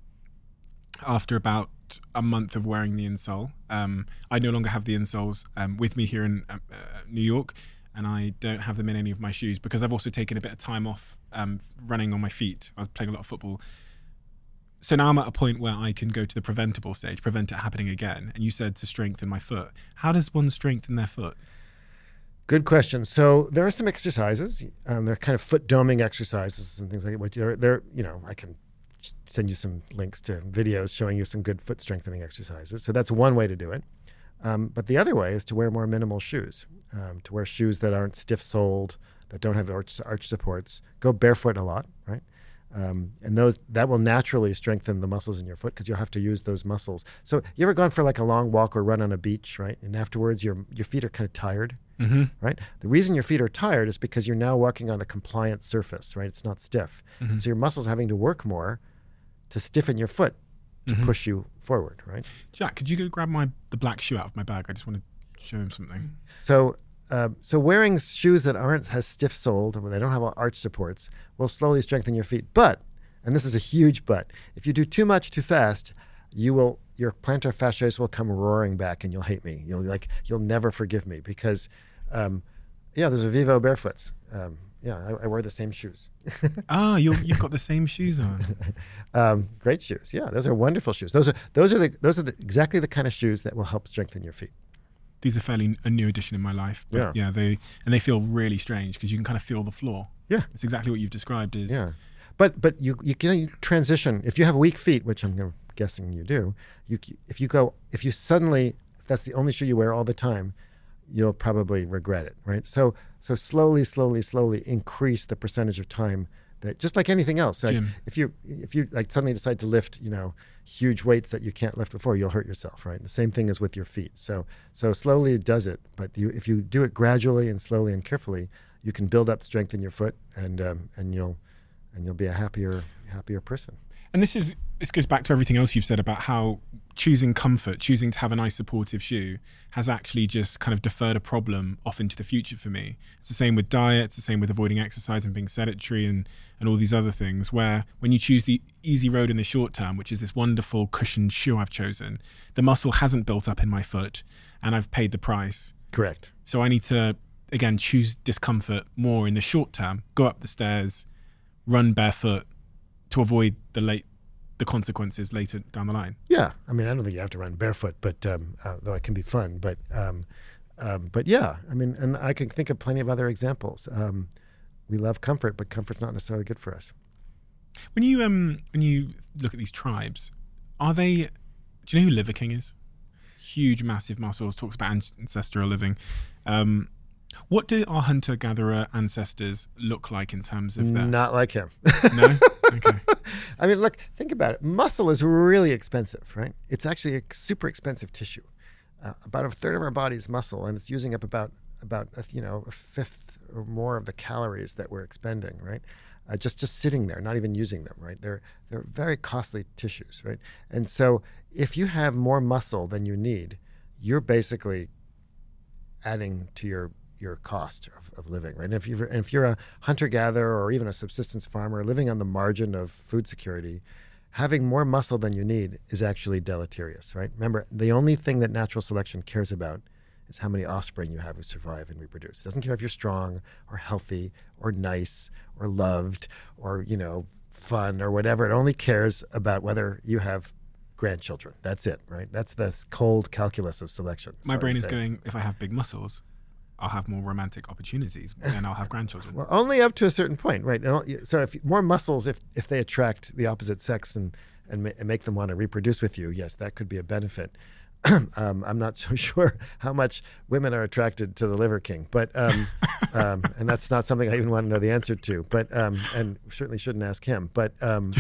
after about a month of wearing the insole. I no longer have the insoles with me here in New York, and I don't have them in any of my shoes because I've also taken a bit of time off running on my feet. I was playing a lot of football. So now I'm at a point where I can go to the preventable stage, prevent it happening again. And you said to strengthen my foot. How does one strengthen their foot? Good question. So there are some exercises. They're kind of foot doming exercises and things like that. They're I can send you some links to videos showing you some good foot strengthening exercises. So that's one way to do it. But the other way is to wear more minimal shoes, to wear shoes that aren't stiff-soled, that don't have arch supports. Go barefoot a lot, right? And that will naturally strengthen the muscles in your foot because you'll have to use those muscles. So you ever gone for like a long walk or run on a beach, right? And afterwards your feet are kind of tired, right? The reason your feet are tired is because you're now walking on a compliant surface, right? It's not stiff. So your muscles having to work more to stiffen your foot to push you forward, right? Jack, could you go grab the black shoe out of my bag? I just want to show him something. So wearing shoes that has stiff soled, or they don't have arch supports, will slowly strengthen your feet. But, and this is a huge but, if you do too much too fast, your plantar fasciitis will come roaring back, and you'll hate me. You'll never forgive me because, there's a Vivo Barefoots. I wear the same shoes. You've got the same shoes on. Great shoes. Yeah, those are wonderful shoes. Those are exactly the kind of shoes that will help strengthen your feet. These are fairly a new addition in my life. But they feel really strange because you can kind of feel the floor. Yeah, it's exactly what you've described. But you can transition if you have weak feet, which I'm guessing you do. If that's the only shoe you wear all the time, you'll probably regret it, right? So slowly increase the percentage of time that, just like anything else. Like if you like suddenly decide to lift, huge weights that you can't lift before, you'll hurt yourself, right? The same thing is with your feet. So slowly it does it, but if you do it gradually and slowly and carefully, you can build up strength in your foot, and you'll be a happier person. And this goes back to everything else you've said about how choosing comfort, choosing to have a nice supportive shoe has actually just kind of deferred a problem off into the future for me. It's the same with diet, it's the same with avoiding exercise and being sedentary and all these other things, where when you choose the easy road in the short term, which is this wonderful cushioned shoe I've chosen, the muscle hasn't built up in my foot and I've paid the price. Correct. So I need to, again, choose discomfort more in the short term, go up the stairs, run barefoot to avoid the consequences later down the line. Yeah, I mean, I don't think you have to run barefoot, but though it can be fun. But yeah, I mean, and I can think of plenty of other examples. We love comfort, but comfort's not necessarily good for us. When you look at these tribes, do you know who Liver King is? Huge, massive muscles. Talks about ancestral living. What do our hunter-gatherer ancestors look like in terms of that? Not like him. No? Okay. I mean, look, think about it. Muscle is really expensive, right? It's actually a super expensive tissue. About a third of our body is muscle, and it's using up about a fifth or more of the calories that we're expending, right? Just sitting there, not even using them, right? They're very costly tissues, right? And so if you have more muscle than you need, you're basically adding to your cost of living, right? And if you're a hunter-gatherer or even a subsistence farmer living on the margin of food security, having more muscle than you need is actually deleterious, right? Remember, the only thing that natural selection cares about is how many offspring you have who survive and reproduce. It doesn't care if you're strong or healthy or nice or loved or, fun or whatever. It only cares about whether you have grandchildren. That's it, right? That's the cold calculus of selection. My brain is going, if I have big muscles, I'll have more romantic opportunities and I'll have grandchildren. Well, only up to a certain point, right? So if more muscles, if they attract the opposite sex and make them want to reproduce with you, yes, that could be a benefit. I'm not so sure how much women are attracted to the Liver King, but and that's not something I even want to know the answer to. But and certainly shouldn't ask him. But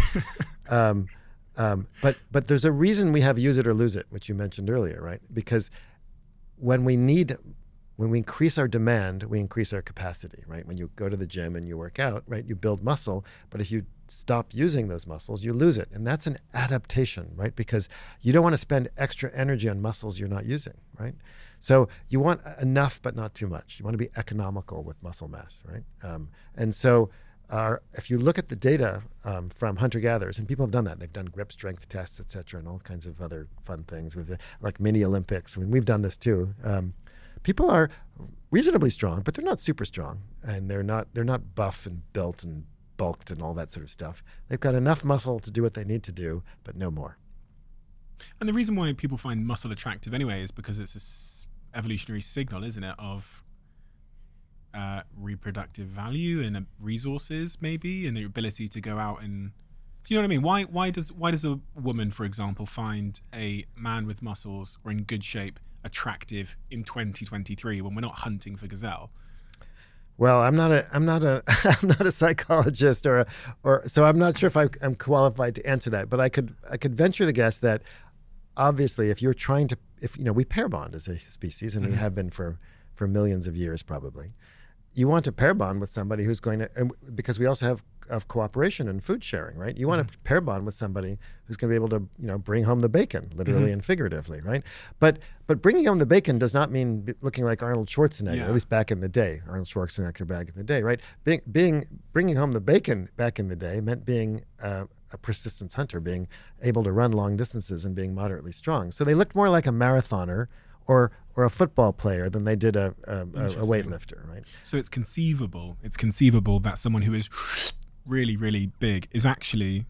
there's a reason we have use it or lose it, which you mentioned earlier, right? Because when we increase our demand, we increase our capacity, right? When you go to the gym and you work out, right, you build muscle. But if you stop using those muscles, you lose it. And that's an adaptation, right? Because you don't want to spend extra energy on muscles you're not using, right? So you want enough, but not too much. You want to be economical with muscle mass, right? And so if you look at the data from hunter-gatherers, and people have done that, they've done grip strength tests, et cetera, and all kinds of other fun things with like mini Olympics. I mean, we've done this too. People are reasonably strong, but they're not super strong, and they're not buff and built and bulked and all that sort of stuff. They've got enough muscle to do what they need to do, but no more. And the reason why people find muscle attractive anyway is because it's an evolutionary signal, isn't it, of reproductive value and resources, maybe, and the ability to go out and. Do you know what I mean? Why does a woman, for example, find a man with muscles or in good shape attractive in 2023 when we're not hunting for gazelle? Well, I'm not a psychologist or so I'm not sure if I'm qualified to answer that, but I could venture the guess that obviously if we pair bond as a species, and we have been for millions of years probably, you want to pair bond with somebody who's going to, because we also have cooperation and food sharing, right? You want to pair bond with somebody who's going to be able to, bring home the bacon, literally and figuratively, right? But bringing home the bacon does not mean looking like Arnold Schwarzenegger, at least back in the day. Arnold Schwarzenegger back in the day, right? Bringing home the bacon back in the day meant being a persistence hunter, being able to run long distances and being moderately strong. So they looked more like a marathoner or a football player than they did a weightlifter, right? So it's conceivable that someone who is really, really big is actually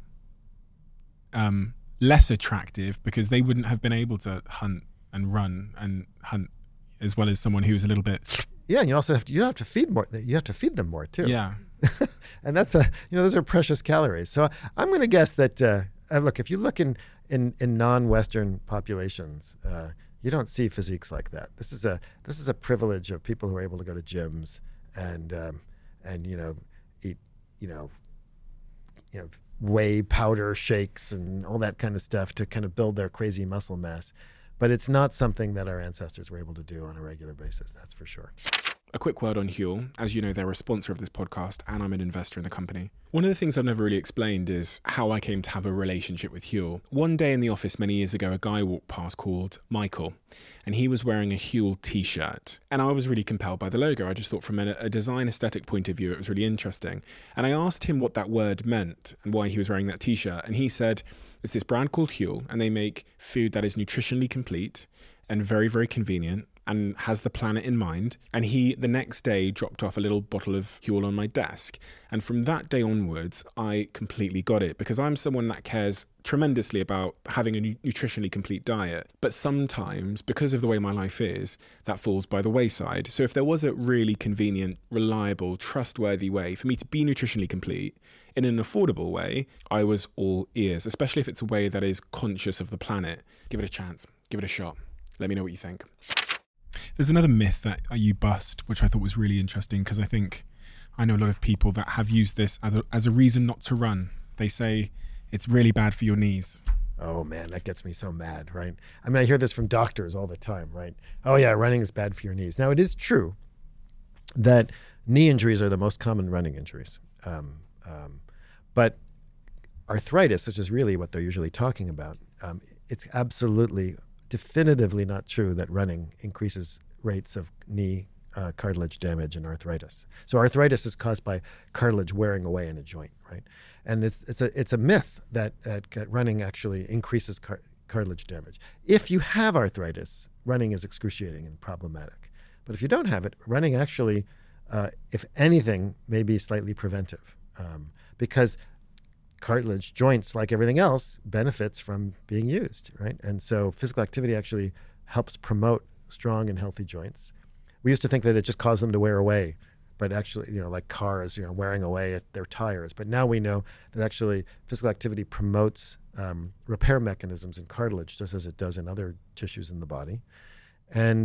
less attractive because they wouldn't have been able to hunt and run and hunt as well as someone who is a little bit. Yeah, and you also have to feed more. You have to feed them more too. Yeah, and that's those are precious calories. So I'm going to guess that look, if you look in non-Western populations. You don't see physiques like that. This is a privilege of people who are able to go to gyms and eat whey powder shakes and all that kind of stuff to kind of build their crazy muscle mass. But it's not something that our ancestors were able to do on a regular basis, that's for sure. A quick word on Huel. As you know, they're a sponsor of this podcast and I'm an investor in the company. One of the things I've never really explained is how I came to have a relationship with Huel. One day in the office many years ago, a guy walked past called Michael, and he was wearing a Huel t-shirt. And I was really compelled by the logo. I just thought from a design aesthetic point of view, it was really interesting. And I asked him what that word meant and why he was wearing that t-shirt. And he said, it's this brand called Huel, and they make food that is nutritionally complete and very, very convenient and has the planet in mind. And he, the next day, dropped off a little bottle of Huel on my desk. And from that day onwards, I completely got it because I'm someone that cares tremendously about having a nutritionally complete diet. But sometimes, because of the way my life is, that falls by the wayside. So if there was a really convenient, reliable, trustworthy way for me to be nutritionally complete in an affordable way, I was all ears, especially if it's a way that is conscious of the planet. Give it a chance. Give it a shot. Let me know what you think. There's another myth that you bust, which I thought was really interesting because I know a lot of people that have used this as a reason not to run. They say it's really bad for your knees. Oh man, that gets me so mad, right? I mean, I hear this from doctors all the time, right? Oh yeah, running is bad for your knees. Now it is true that knee injuries are the most common running injuries. But arthritis, which is really what they're usually talking about, it's absolutely definitively not true that running increases rates of knee cartilage damage and arthritis. So arthritis is caused by cartilage wearing away in a joint, right? And it's a myth that running actually increases cartilage damage. If you have arthritis, running is excruciating and problematic. But if you don't have it, running actually, if anything, may be slightly preventive because cartilage, joints, like everything else, benefits from being used, right? And so physical activity actually helps promote strong and healthy joints. We used to think that it just caused them to wear away, but actually, like cars, wearing away at their tires. But now we know that actually physical activity promotes repair mechanisms in cartilage, just as it does in other tissues in the body. And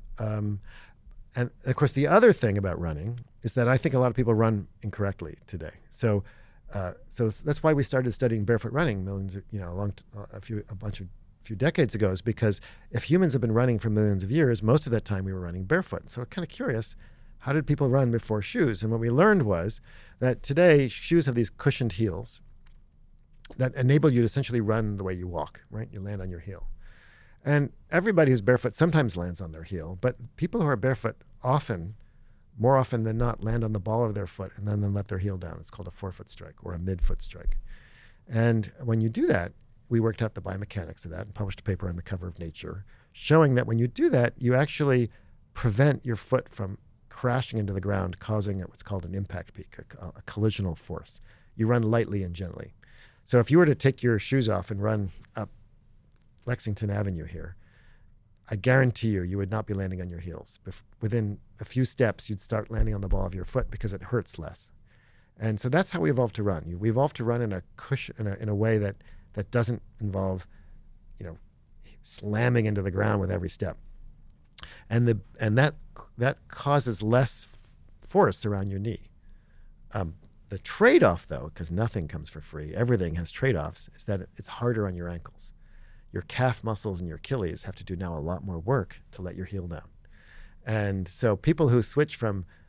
of course, the other thing about running is that I think a lot of people run incorrectly today. So that's why we started studying barefoot running a few decades ago, is because if humans have been running for millions of years, most of that time we were running barefoot. So we're kind of curious, how did people run before shoes? And what we learned was that today shoes have these cushioned heels that enable you to essentially run the way you walk, right? You land on your heel. And everybody who's barefoot sometimes lands on their heel, but people who are barefoot more often than not, land on the ball of their foot and then let their heel down. It's called a forefoot strike or a midfoot strike. And when you do that, we worked out the biomechanics of that and published a paper on the cover of Nature showing that when you do that, you actually prevent your foot from crashing into the ground, causing what's called an impact peak, a collisional force. You run lightly and gently. So if you were to take your shoes off and run up Lexington Avenue here, I guarantee you would not be landing on your heels. Within a few steps, you'd start landing on the ball of your foot because it hurts less. And so that's how we evolved to run. We evolved to run in a cushion, in a way that doesn't involve, slamming into the ground with every step. And that causes less force around your knee. The trade-off, though, because nothing comes for free, everything has trade-offs, is that it's harder on your ankles. Your calf muscles and your Achilles have to do now a lot more work to let your heel down. And so people who switch from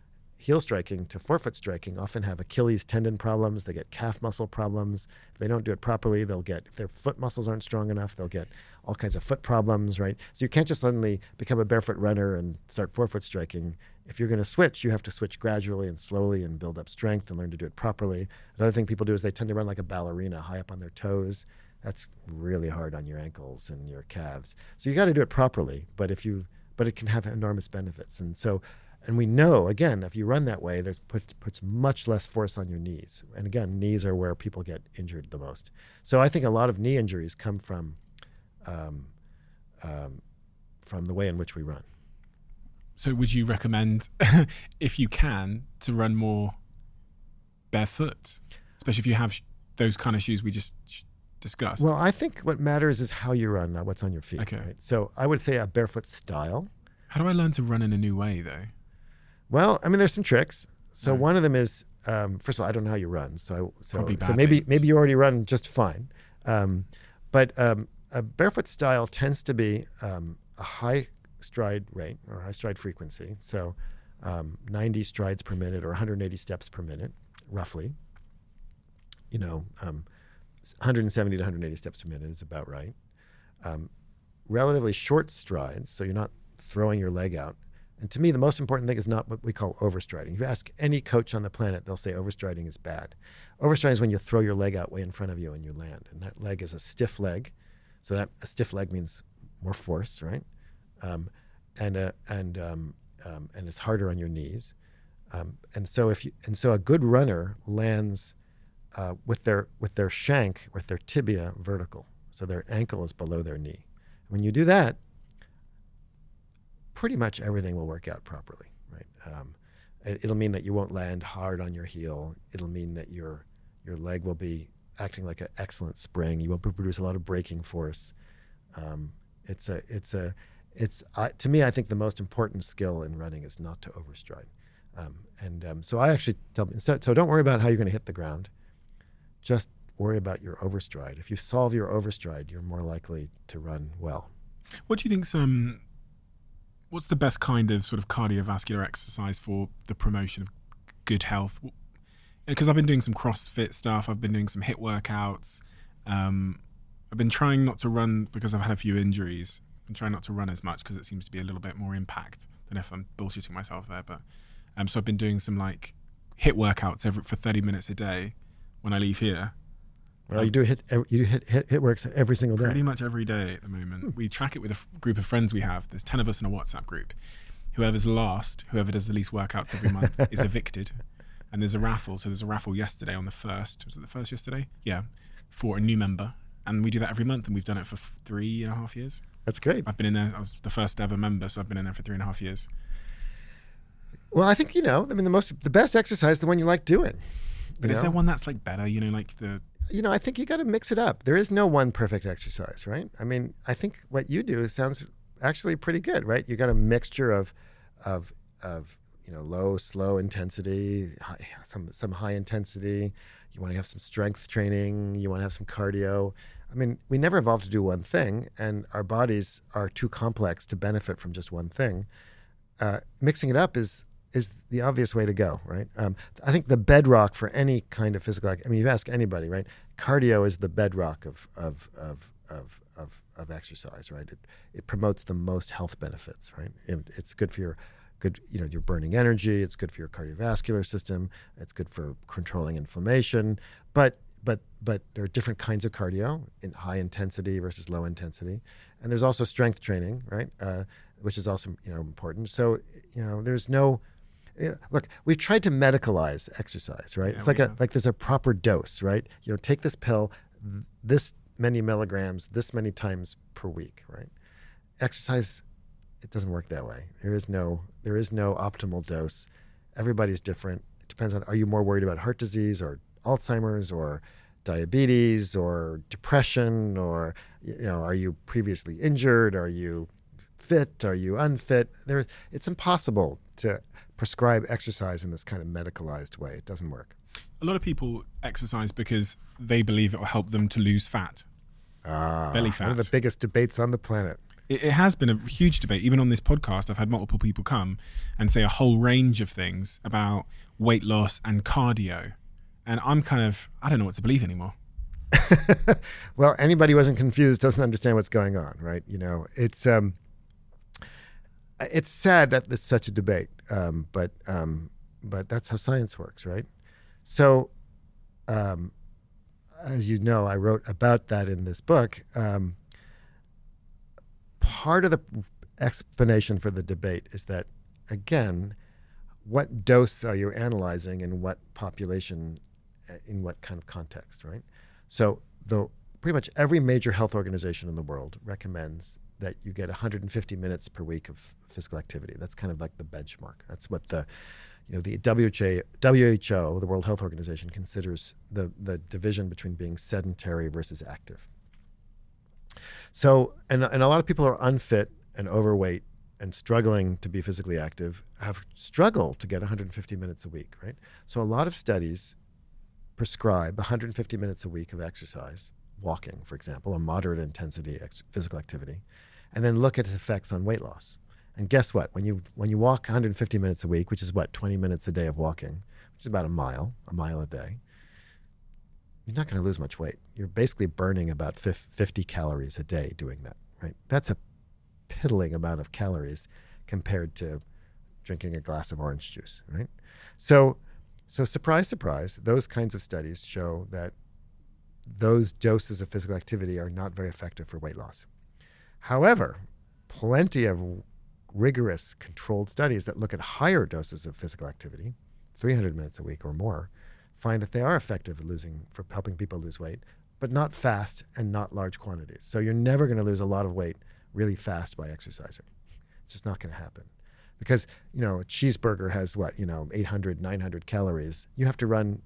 heel striking to forefoot striking often have Achilles tendon problems. They get calf muscle problems. If they don't do it properly, if their foot muscles aren't strong enough, they'll get all kinds of foot problems, right? So you can't just suddenly become a barefoot runner and start forefoot striking. If you're going to switch, you have to switch gradually and slowly and build up strength and learn to do it properly. Another thing people do is they tend to run like a ballerina, high up on their toes. That's really hard on your ankles and your calves. So you got to do it properly, but it can have enormous benefits. And we know, again, if you run that way, there's puts much less force on your knees. And again, knees are where people get injured the most. So I think a lot of knee injuries come from the way in which we run. So would you recommend, if you can, to run more barefoot, especially if you have those kind of shoes we just discussed? Well, I think what matters is how you run, not what's on your feet. Okay. Right? So I would say a barefoot style. How do I learn to run in a new way, though? Well, I mean, there's some tricks. So Right. one of them is, first of all, I don't know how you run. So Probably maybe badly. you already run just fine. But a barefoot style tends to be a high stride rate or high stride frequency. So 90 strides per minute or 180 steps per minute, roughly. 170 to 180 steps per minute is about right. Relatively short strides, so you're not throwing your leg out. And to me, the most important thing is not what we call overstriding. If you ask any coach on the planet, they'll say overstriding is bad. Overstriding is when you throw your leg out way in front of you and you land. And that leg is a stiff leg. So that a stiff leg means more force, right? And it's harder on your knees. And so a good runner lands with their shank, with their tibia vertical. So their ankle is below their knee. When you do that, pretty much everything will work out properly, right? It'll mean that you won't land hard on your heel. It'll mean that your leg will be acting like an excellent spring. You won't produce a lot of braking force. To me, I think the most important skill in running is not to overstride. So I actually tell them, so don't worry about how you're going to hit the ground. Just worry about your overstride. If you solve your overstride, you're more likely to run well. What do you think's what's the best kind of sort of cardiovascular exercise for the promotion of good health? Because I've been doing some CrossFit stuff. I've been doing some HIIT workouts. I've been trying not to run because I've had a few injuries. I've been trying not to run as much because it seems to be a little bit more impact than if I'm bullshitting myself there. But so I've been doing some like HIIT workouts for 30 minutes a day when I leave here. Well, you do hit works every single day. Pretty much every day at the moment. We track it with a group of friends we have. There's 10 of us in a WhatsApp group. Whoever's last, whoever does the least workouts every month is evicted. And there's a raffle. So there's a raffle yesterday on the 1st. Was it the 1st yesterday? Yeah. For a new member. And we do that every month. And we've done it for 3.5 years. That's great. I've been in there. I was the first ever member. So I've been in there for 3.5 years. Well, I think, the best exercise is the one you like doing. But is there one that's like better? Like the... I think you got to mix it up. There is no one perfect exercise, right? I mean, I think what you do sounds actually pretty good, right? You got a mixture of low, slow intensity, some high intensity. You want to have some strength training. You want to have some cardio. I mean, we never evolved to do one thing, and our bodies are too complex to benefit from just one thing. Mixing it up is the obvious way to go, right? I think the bedrock for any kind of physical, you ask anybody, right? Cardio is the bedrock of exercise, right? It promotes the most health benefits, right? It's good for you're burning energy. It's good for your cardiovascular system. It's good for controlling inflammation. But there are different kinds of cardio, in high intensity versus low intensity, and there's also strength training, right? Which is also important. So there's no. Look, we've tried to medicalize exercise, right? Yeah, It's like there's a proper dose, right? Take this pill, this many milligrams, this many times per week, right? Exercise, it doesn't work that way. There is no optimal dose. Everybody's different. It depends on, are you more worried about heart disease or Alzheimer's or diabetes or depression, or are you previously injured? Are you fit? Are you unfit? It's impossible to prescribe exercise in this kind of medicalized way. It doesn't work. A lot of people exercise because they believe it will help them to lose fat. Belly fat. One of the biggest debates on the planet. It has been a huge debate. Even on this podcast, I've had multiple people come and say a whole range of things about weight loss and cardio. And I'm I don't know what to believe anymore. Well, anybody who wasn't confused doesn't understand what's going on, right? It's sad that it's such a debate, but that's how science works, right? So, as you know, I wrote about that in this book. Part of the explanation for the debate is that, again, what dose are you analyzing in what population, in what kind of context, right? So pretty much every major health organization in the world recommends that you get 150 minutes per week of physical activity. That's kind of like the benchmark. That's what the WHO, the World Health Organization, considers the division between being sedentary versus active. So, and a lot of people are unfit and overweight and struggling to be physically active, have struggled to get 150 minutes a week, right? So a lot of studies prescribe 150 minutes a week of exercise, walking, for example, a moderate intensity physical activity, and then look at its effects on weight loss. And guess what? When you walk 150 minutes a week, which is 20 minutes a day of walking, which is about a mile a day, you're not going to lose much weight. You're basically burning about 50 calories a day doing that, right? That's a piddling amount of calories compared to drinking a glass of orange juice, right? So surprise, surprise, those kinds of studies show that those doses of physical activity are not very effective for weight loss. However, plenty of rigorous controlled studies that look at higher doses of physical activity, 300 minutes a week or more, find that they are effective for helping people lose weight, but not fast and not large quantities. So you're never going to lose a lot of weight really fast by exercising. It's just not going to happen. Because, a cheeseburger has 800, 900 calories. You have to run,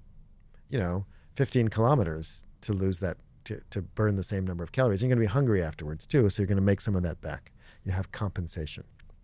15 kilometers to lose that, to burn the same number of calories. You're going to be hungry afterwards too, so you're going to make some of that back. You have compensation.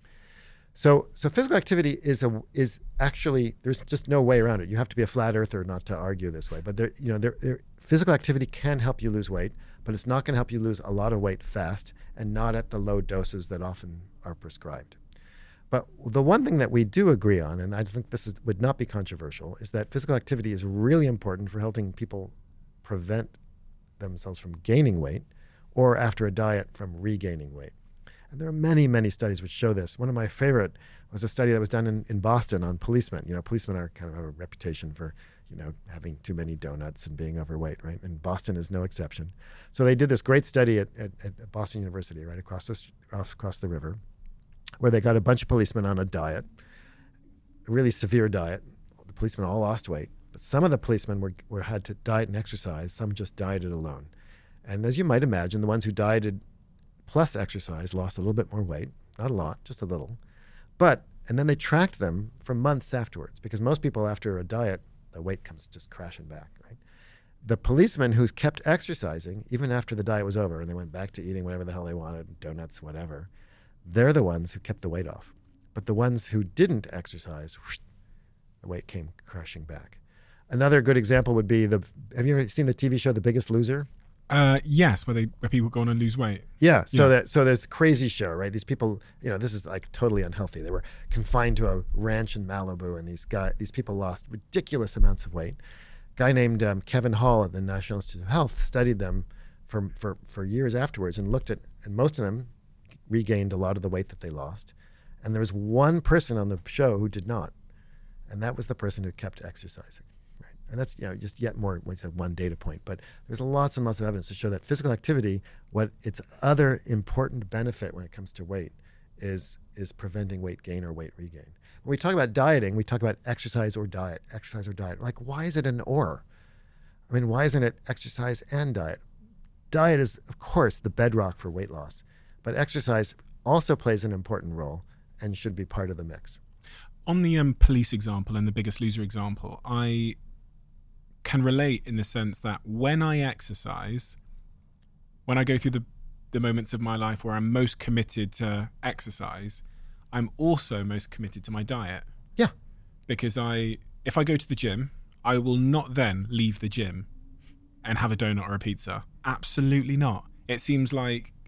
So physical activity is actually, there's just no way around it. You have to be a flat earther not to argue this way. But physical activity can help you lose weight, but it's not going to help you lose a lot of weight fast and not at the low doses that often are prescribed. But the one thing that we do agree on, and I think this would not be controversial, is that physical activity is really important for helping people prevent themselves from gaining weight or after a diet from regaining weight. And there are many, many studies which show this. One of my favorite was a study that was done in Boston on policemen. Policemen are kind of have a reputation for, having too many donuts and being overweight, right? And Boston is no exception. So they did this great study at Boston University, right across the river, where they got a bunch of policemen on a diet, a really severe diet. The policemen all lost weight, but some of the policemen had to diet and exercise. Some just dieted alone. And as you might imagine, the ones who dieted plus exercise lost a little bit more weight, not a lot, just a little. And then they tracked them for months afterwards, because most people after a diet, the weight comes just crashing back, right? The policemen who kept exercising, even after the diet was over and they went back to eating whatever the hell they wanted, donuts, whatever, they're the ones who kept the weight off. But the ones who didn't exercise, the weight came crashing back. Another good example would be have you ever seen the TV show The Biggest Loser? Yes, where people go on and lose weight. Yeah, so there's a crazy show, right? These people, this is like totally unhealthy. They were confined to a ranch in Malibu, and these people lost ridiculous amounts of weight. A guy named Kevin Hall at the National Institute of Health studied them for years afterwards and looked at, and most of them regained a lot of the weight that they lost. And there was one person on the show who did not, and that was the person who kept exercising. And that's just yet more, one data point. But there's lots and lots of evidence to show that physical activity, what its other important benefit when it comes to weight is preventing weight gain or weight regain. When we talk about dieting, we talk about exercise or diet. Like, why is it an or? I mean, why isn't it exercise and diet? Diet is, of course, the bedrock for weight loss. But exercise also plays an important role and should be part of the mix. On the police example and the Biggest Loser example, I can relate in the sense that when I exercise, when I go through the moments of my life where I'm most committed to exercise, I'm also most committed to my diet. Yeah. Because if I go to the gym, I will not then leave the gym and have a donut or a pizza. Absolutely not. It seems like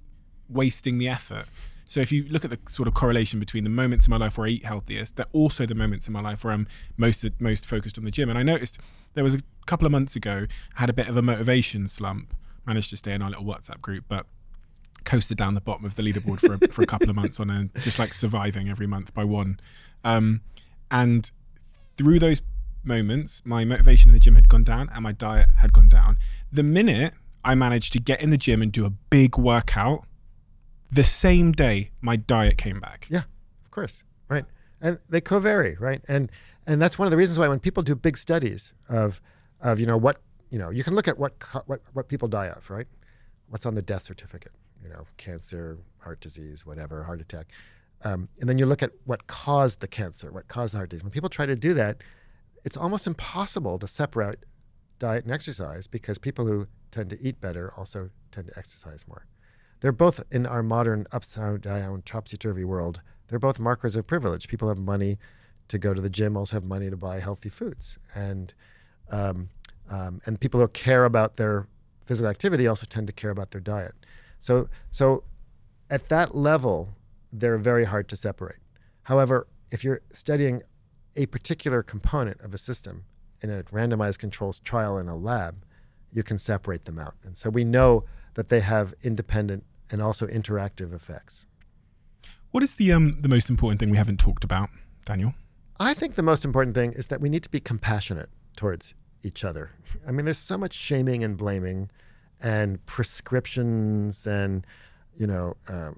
wasting the effort. So if you look at the sort of correlation between the moments in my life where I eat healthiest, they're also the moments in my life where I'm most focused on the gym. And I noticed there was a couple of months ago, I had a bit of a motivation slump, managed to stay in our little WhatsApp group, but coasted down the bottom of the leaderboard for a couple of months on just like surviving every month by one. And through those moments, my motivation in the gym had gone down and my diet had gone down. The minute I managed to get in the gym and do a big workout, the same day my diet came back. Yeah, of course, right. And they co-vary, right? And that's one of the reasons why when people do big studies of what, you can look at what people die of, right? What's on the death certificate, cancer, heart disease, whatever, heart attack. And then you look at what caused the cancer, what caused the heart disease. When people try to do that, it's almost impossible to separate diet and exercise because people who tend to eat better also tend to exercise more. They're both, in our modern upside down, topsy-turvy world, they're both markers of privilege. People have money to go to the gym, also have money to buy healthy foods. And people who care about their physical activity also tend to care about their diet. So at that level, they're very hard to separate. However, if you're studying a particular component of a system in a randomized controls trial in a lab, you can separate them out. And so we know that they have independent and also interactive effects. What is the most important thing we haven't talked about, Daniel? I think the most important thing is that we need to be compassionate towards each other. I mean, there's so much shaming and blaming and prescriptions and, the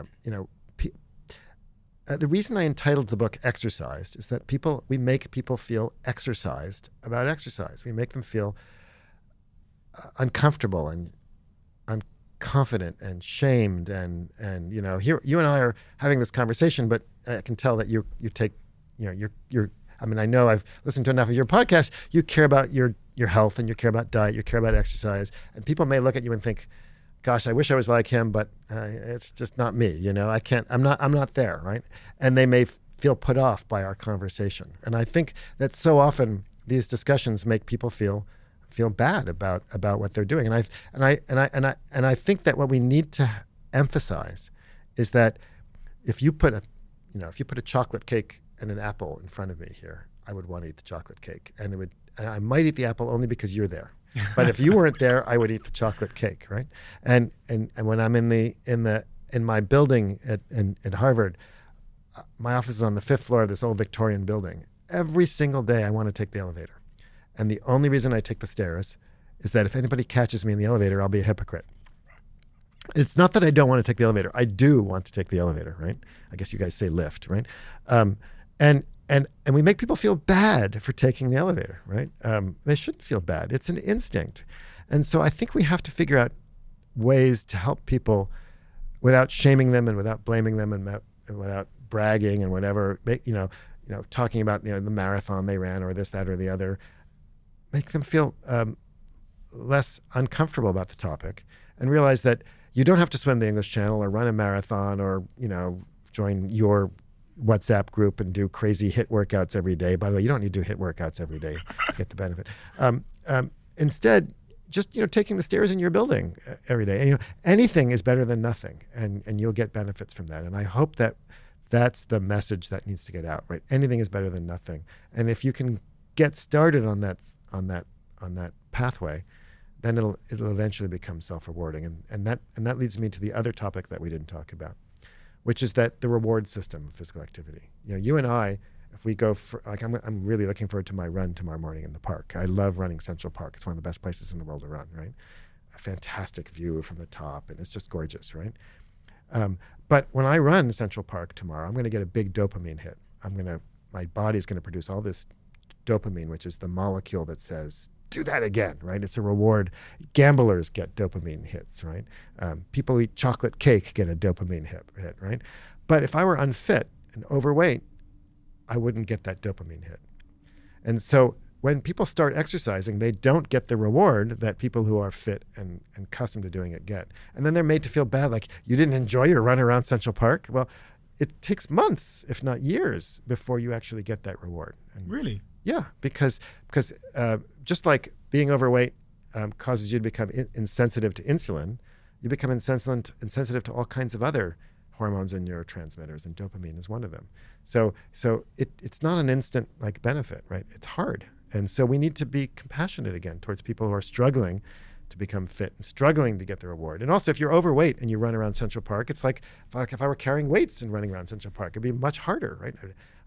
reason I entitled the book Exercised is that we make people feel exercised about exercise. We make them feel uncomfortable and unconfident and shamed and here you and I are having this conversation, but I can tell that you take you're I know I've listened to enough of your podcast. You care about your health and you care about diet, you care about exercise, and people may look at you and think, gosh, I wish I was like him, but it's just not me. I'm not there, right? And they may feel put off by our conversation. And I think that so often these discussions make people feel bad about what they're doing. And I think that what we need to emphasize is that if you put a chocolate cake and an apple in front of me here, I would want to eat the chocolate cake, and I might eat the apple only because you're there. But if you weren't there, I would eat the chocolate cake, right? And when I'm in my building at Harvard, my office is on the 5th floor of this old Victorian building. Every single day, I want to take the elevator. And the only reason I take the stairs is that if anybody catches me in the elevator, I'll be a hypocrite. It's not that I don't want to take the elevator. I do want to take the elevator, right? I guess you guys say lift, right? And we make people feel bad for taking the elevator, right? They shouldn't feel bad. It's an instinct. And so I think we have to figure out ways to help people without shaming them and without blaming them and without bragging and whatever, talking about the marathon they ran or this, that, or the other. Make them feel less uncomfortable about the topic and realize that you don't have to swim the English Channel or run a marathon or, join your WhatsApp group and do crazy HIIT workouts every day. By the way, you don't need to do HIIT workouts every day to get the benefit. Instead, just taking the stairs in your building every day. And, anything is better than nothing, and you'll get benefits from that. And I hope that that's the message that needs to get out. Right? Anything is better than nothing. And if you can get started on that pathway, then it'll eventually become self-rewarding. And that leads me to the other topic that we didn't talk about, which is that the reward system of physical activity. You and I, if we go for, I'm really looking forward to my run tomorrow morning in the park. I love running Central Park. It's one of the best places in the world to run, right? A fantastic view from the top, and it's just gorgeous, right? But when I run Central Park tomorrow, I'm going to get a big dopamine hit. My body's going to produce all this dopamine, which is the molecule that says, do that again, right? It's a reward. Gamblers get dopamine hits, right? People who eat chocolate cake get a dopamine hit, right? But if I were unfit and overweight, I wouldn't get that dopamine hit. And so when people start exercising, they don't get the reward that people who are fit and accustomed to doing it get. And then they're made to feel bad, like, you didn't enjoy your run around Central Park? Well, it takes months, if not years, before you actually get that reward. And Really? Yeah, because just like being overweight causes you to become insensitive to insulin, you become insensitive to all kinds of other hormones and neurotransmitters, and dopamine is one of them. So it's not an instant like benefit, right? It's hard. And so we need to be compassionate again towards people who are struggling to become fit and struggling to get the reward. And also, if you're overweight and you run around Central Park, it's like if I were carrying weights and running around Central Park, it'd be much harder, right?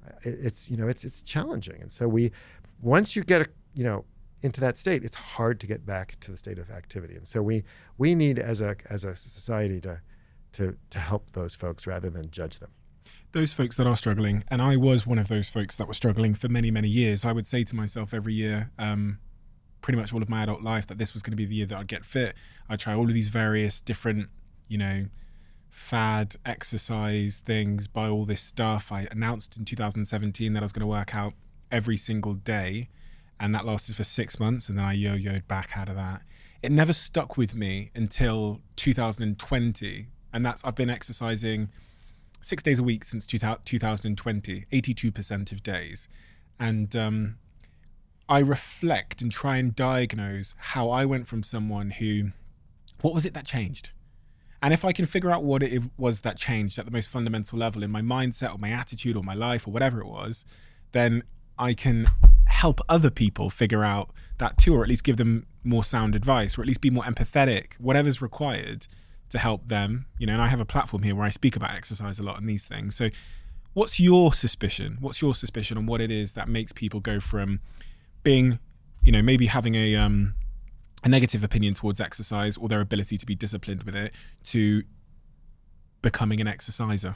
It's challenging. And so once you get into that state, it's hard to get back to the state of activity. And so we need as a society to help those folks rather than judge them. Those folks that are struggling, and I was one of those folks that were struggling for many, many years. I would say to myself every year, pretty much all of my adult life, that this was going to be the year that I'd get fit. I'd try all of these various different, fad exercise things, buy all this stuff. I announced in 2017 that I was going to work out every single day, and that lasted for 6 months, and then I yo-yoed back out of that. It never stuck with me until 2020, and I've been exercising 6 days a week since 2020, 82% of days. And I reflect and try and diagnose how I went from someone what was it that changed? And if I can figure out what it was that changed at the most fundamental level in my mindset or my attitude or my life or whatever it was, then I can help other people figure out that too, or at least give them more sound advice, or at least be more empathetic, whatever's required to help them. And I have a platform here where I speak about exercise a lot and these things. So what's your suspicion? What's your suspicion on what it is that makes people go from being, maybe having a negative opinion towards exercise or their ability to be disciplined with it, to becoming an exerciser?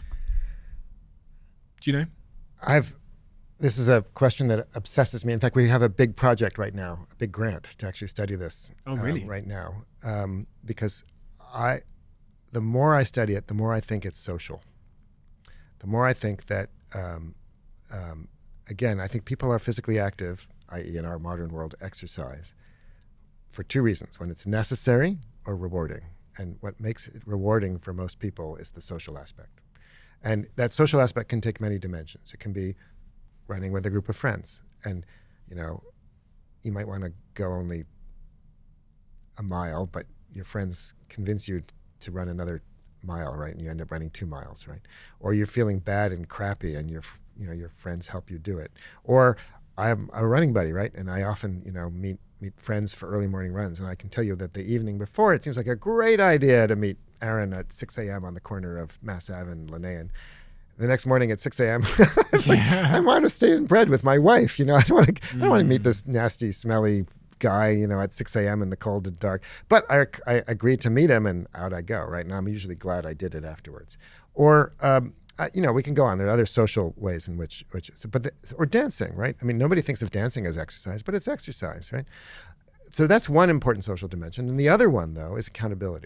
Do you know? This is a question that obsesses me. In fact, we have a big project right now, a big grant to actually study this. Oh, really? Right now. Because the more I study it, the more I think it's social. The more I think that, again, I think people are physically active, i.e. in our modern world, exercise, for two reasons: when it's necessary or rewarding. And what makes it rewarding for most people is the social aspect. And that social aspect can take many dimensions. It can be running with a group of friends, and you might want to go only a mile, but your friends convince you to run another mile, right? And you end up running 2 miles, right? Or you're feeling bad and crappy, and your friends help you do it. Or I'm a running buddy, right? And I often meet friends for early morning runs, and I can tell you that the evening before, it seems like a great idea to meet Aaron at 6 a.m. on the corner of Mass Ave and Linnaean. The next morning at 6 a.m., I want to stay in bed with my wife. I don't want to meet this nasty, smelly guy, at 6 a.m. in the cold and dark. But I agreed to meet him, and out I go, right? And I'm usually glad I did it afterwards. Or, we can go on. There are other social ways in which or dancing, right? I mean, nobody thinks of dancing as exercise, but it's exercise, right? So that's one important social dimension. And the other one, though, is accountability.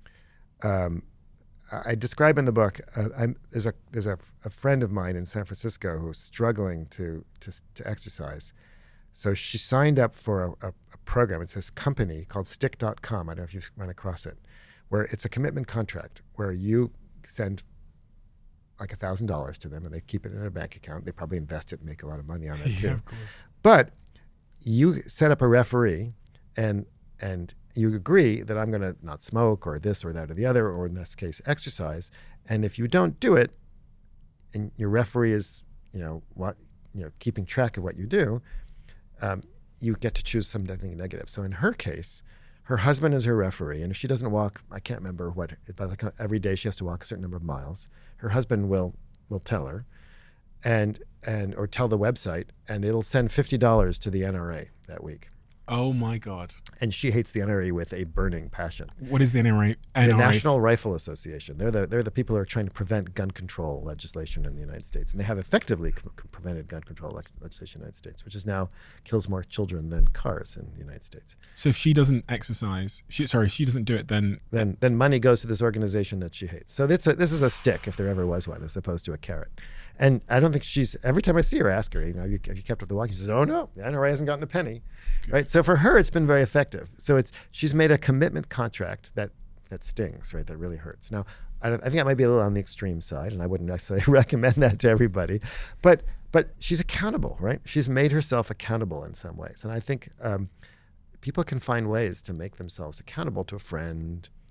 I describe in the book, there's a friend of mine in San Francisco who's struggling to exercise. So she signed up for a program. It's this company called Stick.com. I don't know if you've run across it, where it's a commitment contract where you send like $1,000 to them and they keep it in a bank account. They probably invest it and make a lot of money on that too. Yeah, of course. But you set up a referee and you agree that I'm going to not smoke or this or that or the other, or in this case, exercise. And if you don't do it, and your referee is, keeping track of what you do, you get to choose something negative. So in her case, her husband is her referee, and if she doesn't walk, I can't remember what, but every day she has to walk a certain number of miles. Her husband will tell her, or tell the website, and it'll send $50 to the NRA that week. Oh my God. And she hates the NRA with a burning passion. What is the NRA? The National Rifle Association. They're the people who are trying to prevent gun control legislation in the United States. And they have effectively prevented gun control legislation in the United States, which is now kills more children than cars in the United States. So if she doesn't exercise, she doesn't do it, then money goes to this organization that she hates. So this is a stick, if there ever was one, as opposed to a carrot. And I don't think every time I see her, I ask her, have you kept up the walking? She says, oh no, the NRA hasn't gotten a penny. Good. Right? So for her, it's been very effective. So she's made a commitment contract that stings, right? That really hurts. Now, I think that might be a little on the extreme side, and I wouldn't necessarily recommend that to everybody. But she's accountable, right? She's made herself accountable in some ways. And I think people can find ways to make themselves accountable to a friend,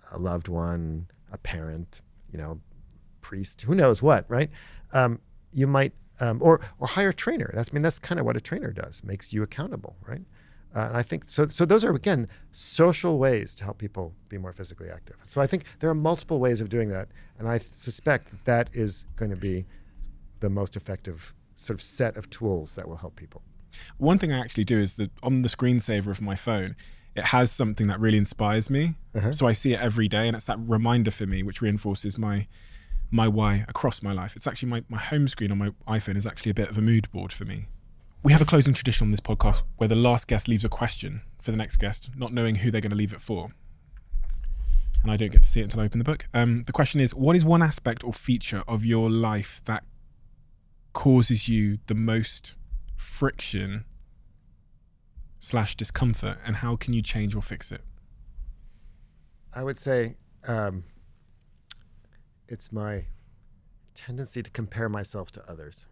a loved one, a parent, priest, who knows what, right? You might, or hire a trainer. That's kind of what a trainer does, makes you accountable, right? And I think, so those are, again, social ways to help people be more physically active. So I think there are multiple ways of doing that. And I suspect that is going to be the most effective sort of set of tools that will help people. One thing I actually do is that on the screensaver of my phone, it has something that really inspires me. So I see it every day, and it's that reminder for me, which reinforces my why across my life. It's actually my home screen on my iPhone is actually a bit of a mood board for me. We have a closing tradition on this podcast where the last guest leaves a question for the next guest, not knowing who they're going to leave it for. And I don't get to see it until I open the book. The question is, what is one aspect or feature of your life that causes you the most friction / discomfort, and how can you change or fix it? I would say it's my tendency to compare myself to others.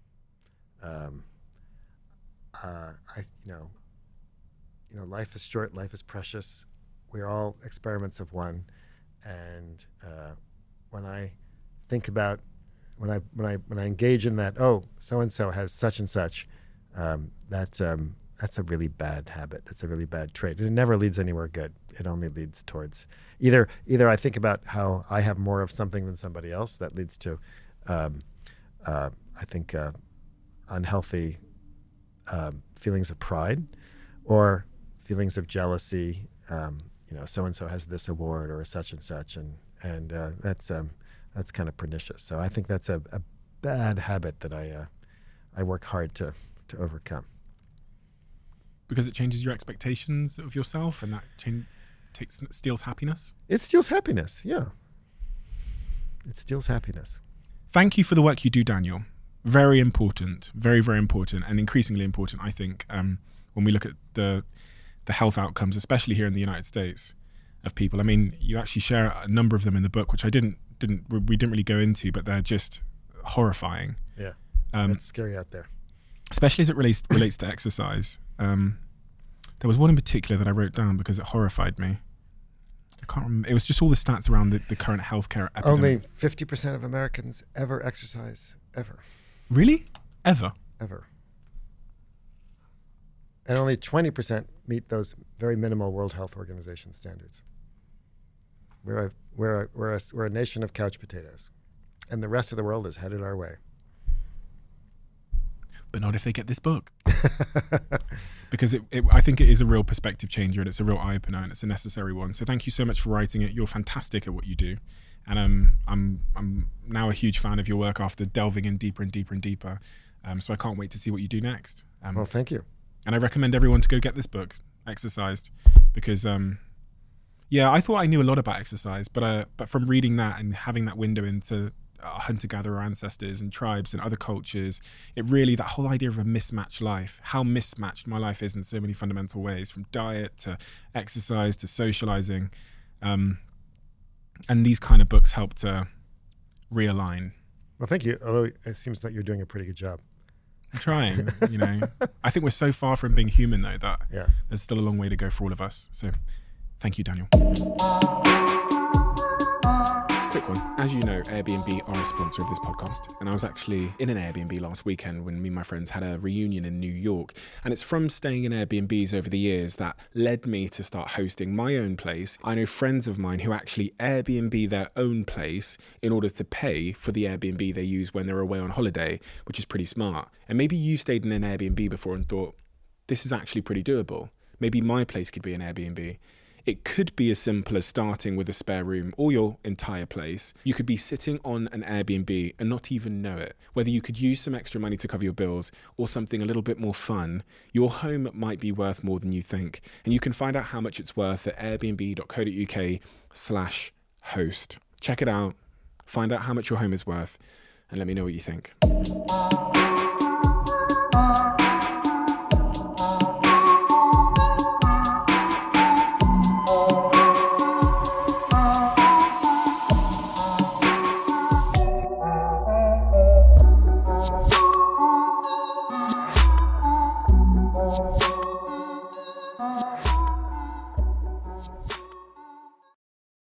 Life is short, life is precious. We're all experiments of one, and when I think about when I engage in that, so and so has such and such, that's a really bad habit. That's a really bad trait. It never leads anywhere good. It only leads towards either I think about how I have more of something than somebody else. That leads to, I think, unhealthy feelings of pride, or feelings of jealousy. So and so has this award or such and such, and that's kind of pernicious. So I think that's a bad habit that I work hard to overcome. Because it changes your expectations of yourself, and that steals happiness? It steals happiness, yeah. It steals happiness. Thank you for the work you do, Daniel. Very important, very, very important, and increasingly important, I think, when we look at the health outcomes, especially here in the United States, of people. I mean, you actually share a number of them in the book, which we didn't really go into, but they're just horrifying. Yeah, it's scary out there. Especially as it relates to exercise. There was one in particular that I wrote down because it horrified me. I can't remember. It was just all the stats around the current healthcare epidemic. Only 50% of Americans ever exercise, ever. Really? Ever? Ever. And only 20% meet those very minimal World Health Organization standards. We're a nation of couch potatoes, and the rest of the world is headed our way. But not if they get this book. Because I think it is a real perspective changer, and it's a real eye-opener, and it's a necessary one. So thank you so much for writing it. You're fantastic at what you do. And I'm now a huge fan of your work after delving in deeper and deeper and deeper. So I can't wait to see what you do next. Well, thank you. And I recommend everyone to go get this book, Exercised, because I thought I knew a lot about exercise, but from reading that and having that window into hunter-gatherer ancestors and tribes and other cultures, it really, that whole idea of a mismatched life, how mismatched my life is in so many fundamental ways, from diet to exercise to socializing, and these kind of books help to realign. Well, thank you. Although it seems that you're doing a pretty good job. I'm trying, I think we're so far from being human, though, that there's still a long way to go for all of us. So thank you, Daniel. Quick one. As you know, Airbnb are a sponsor of this podcast, and I was actually in an Airbnb last weekend when me and my friends had a reunion in New York, and it's from staying in Airbnbs over the years that led me to start hosting my own place. I know friends of mine who actually Airbnb their own place in order to pay for the Airbnb they use when they're away on holiday, which is pretty smart. And maybe you stayed in an Airbnb before and thought, this is actually pretty doable. Maybe my place could be an Airbnb. It could be as simple as starting with a spare room or your entire place. You could be sitting on an Airbnb and not even know it. Whether you could use some extra money to cover your bills or something a little bit more fun, your home might be worth more than you think. And you can find out how much it's worth at airbnb.co.uk/host. Check it out, find out how much your home is worth, and let me know what you think.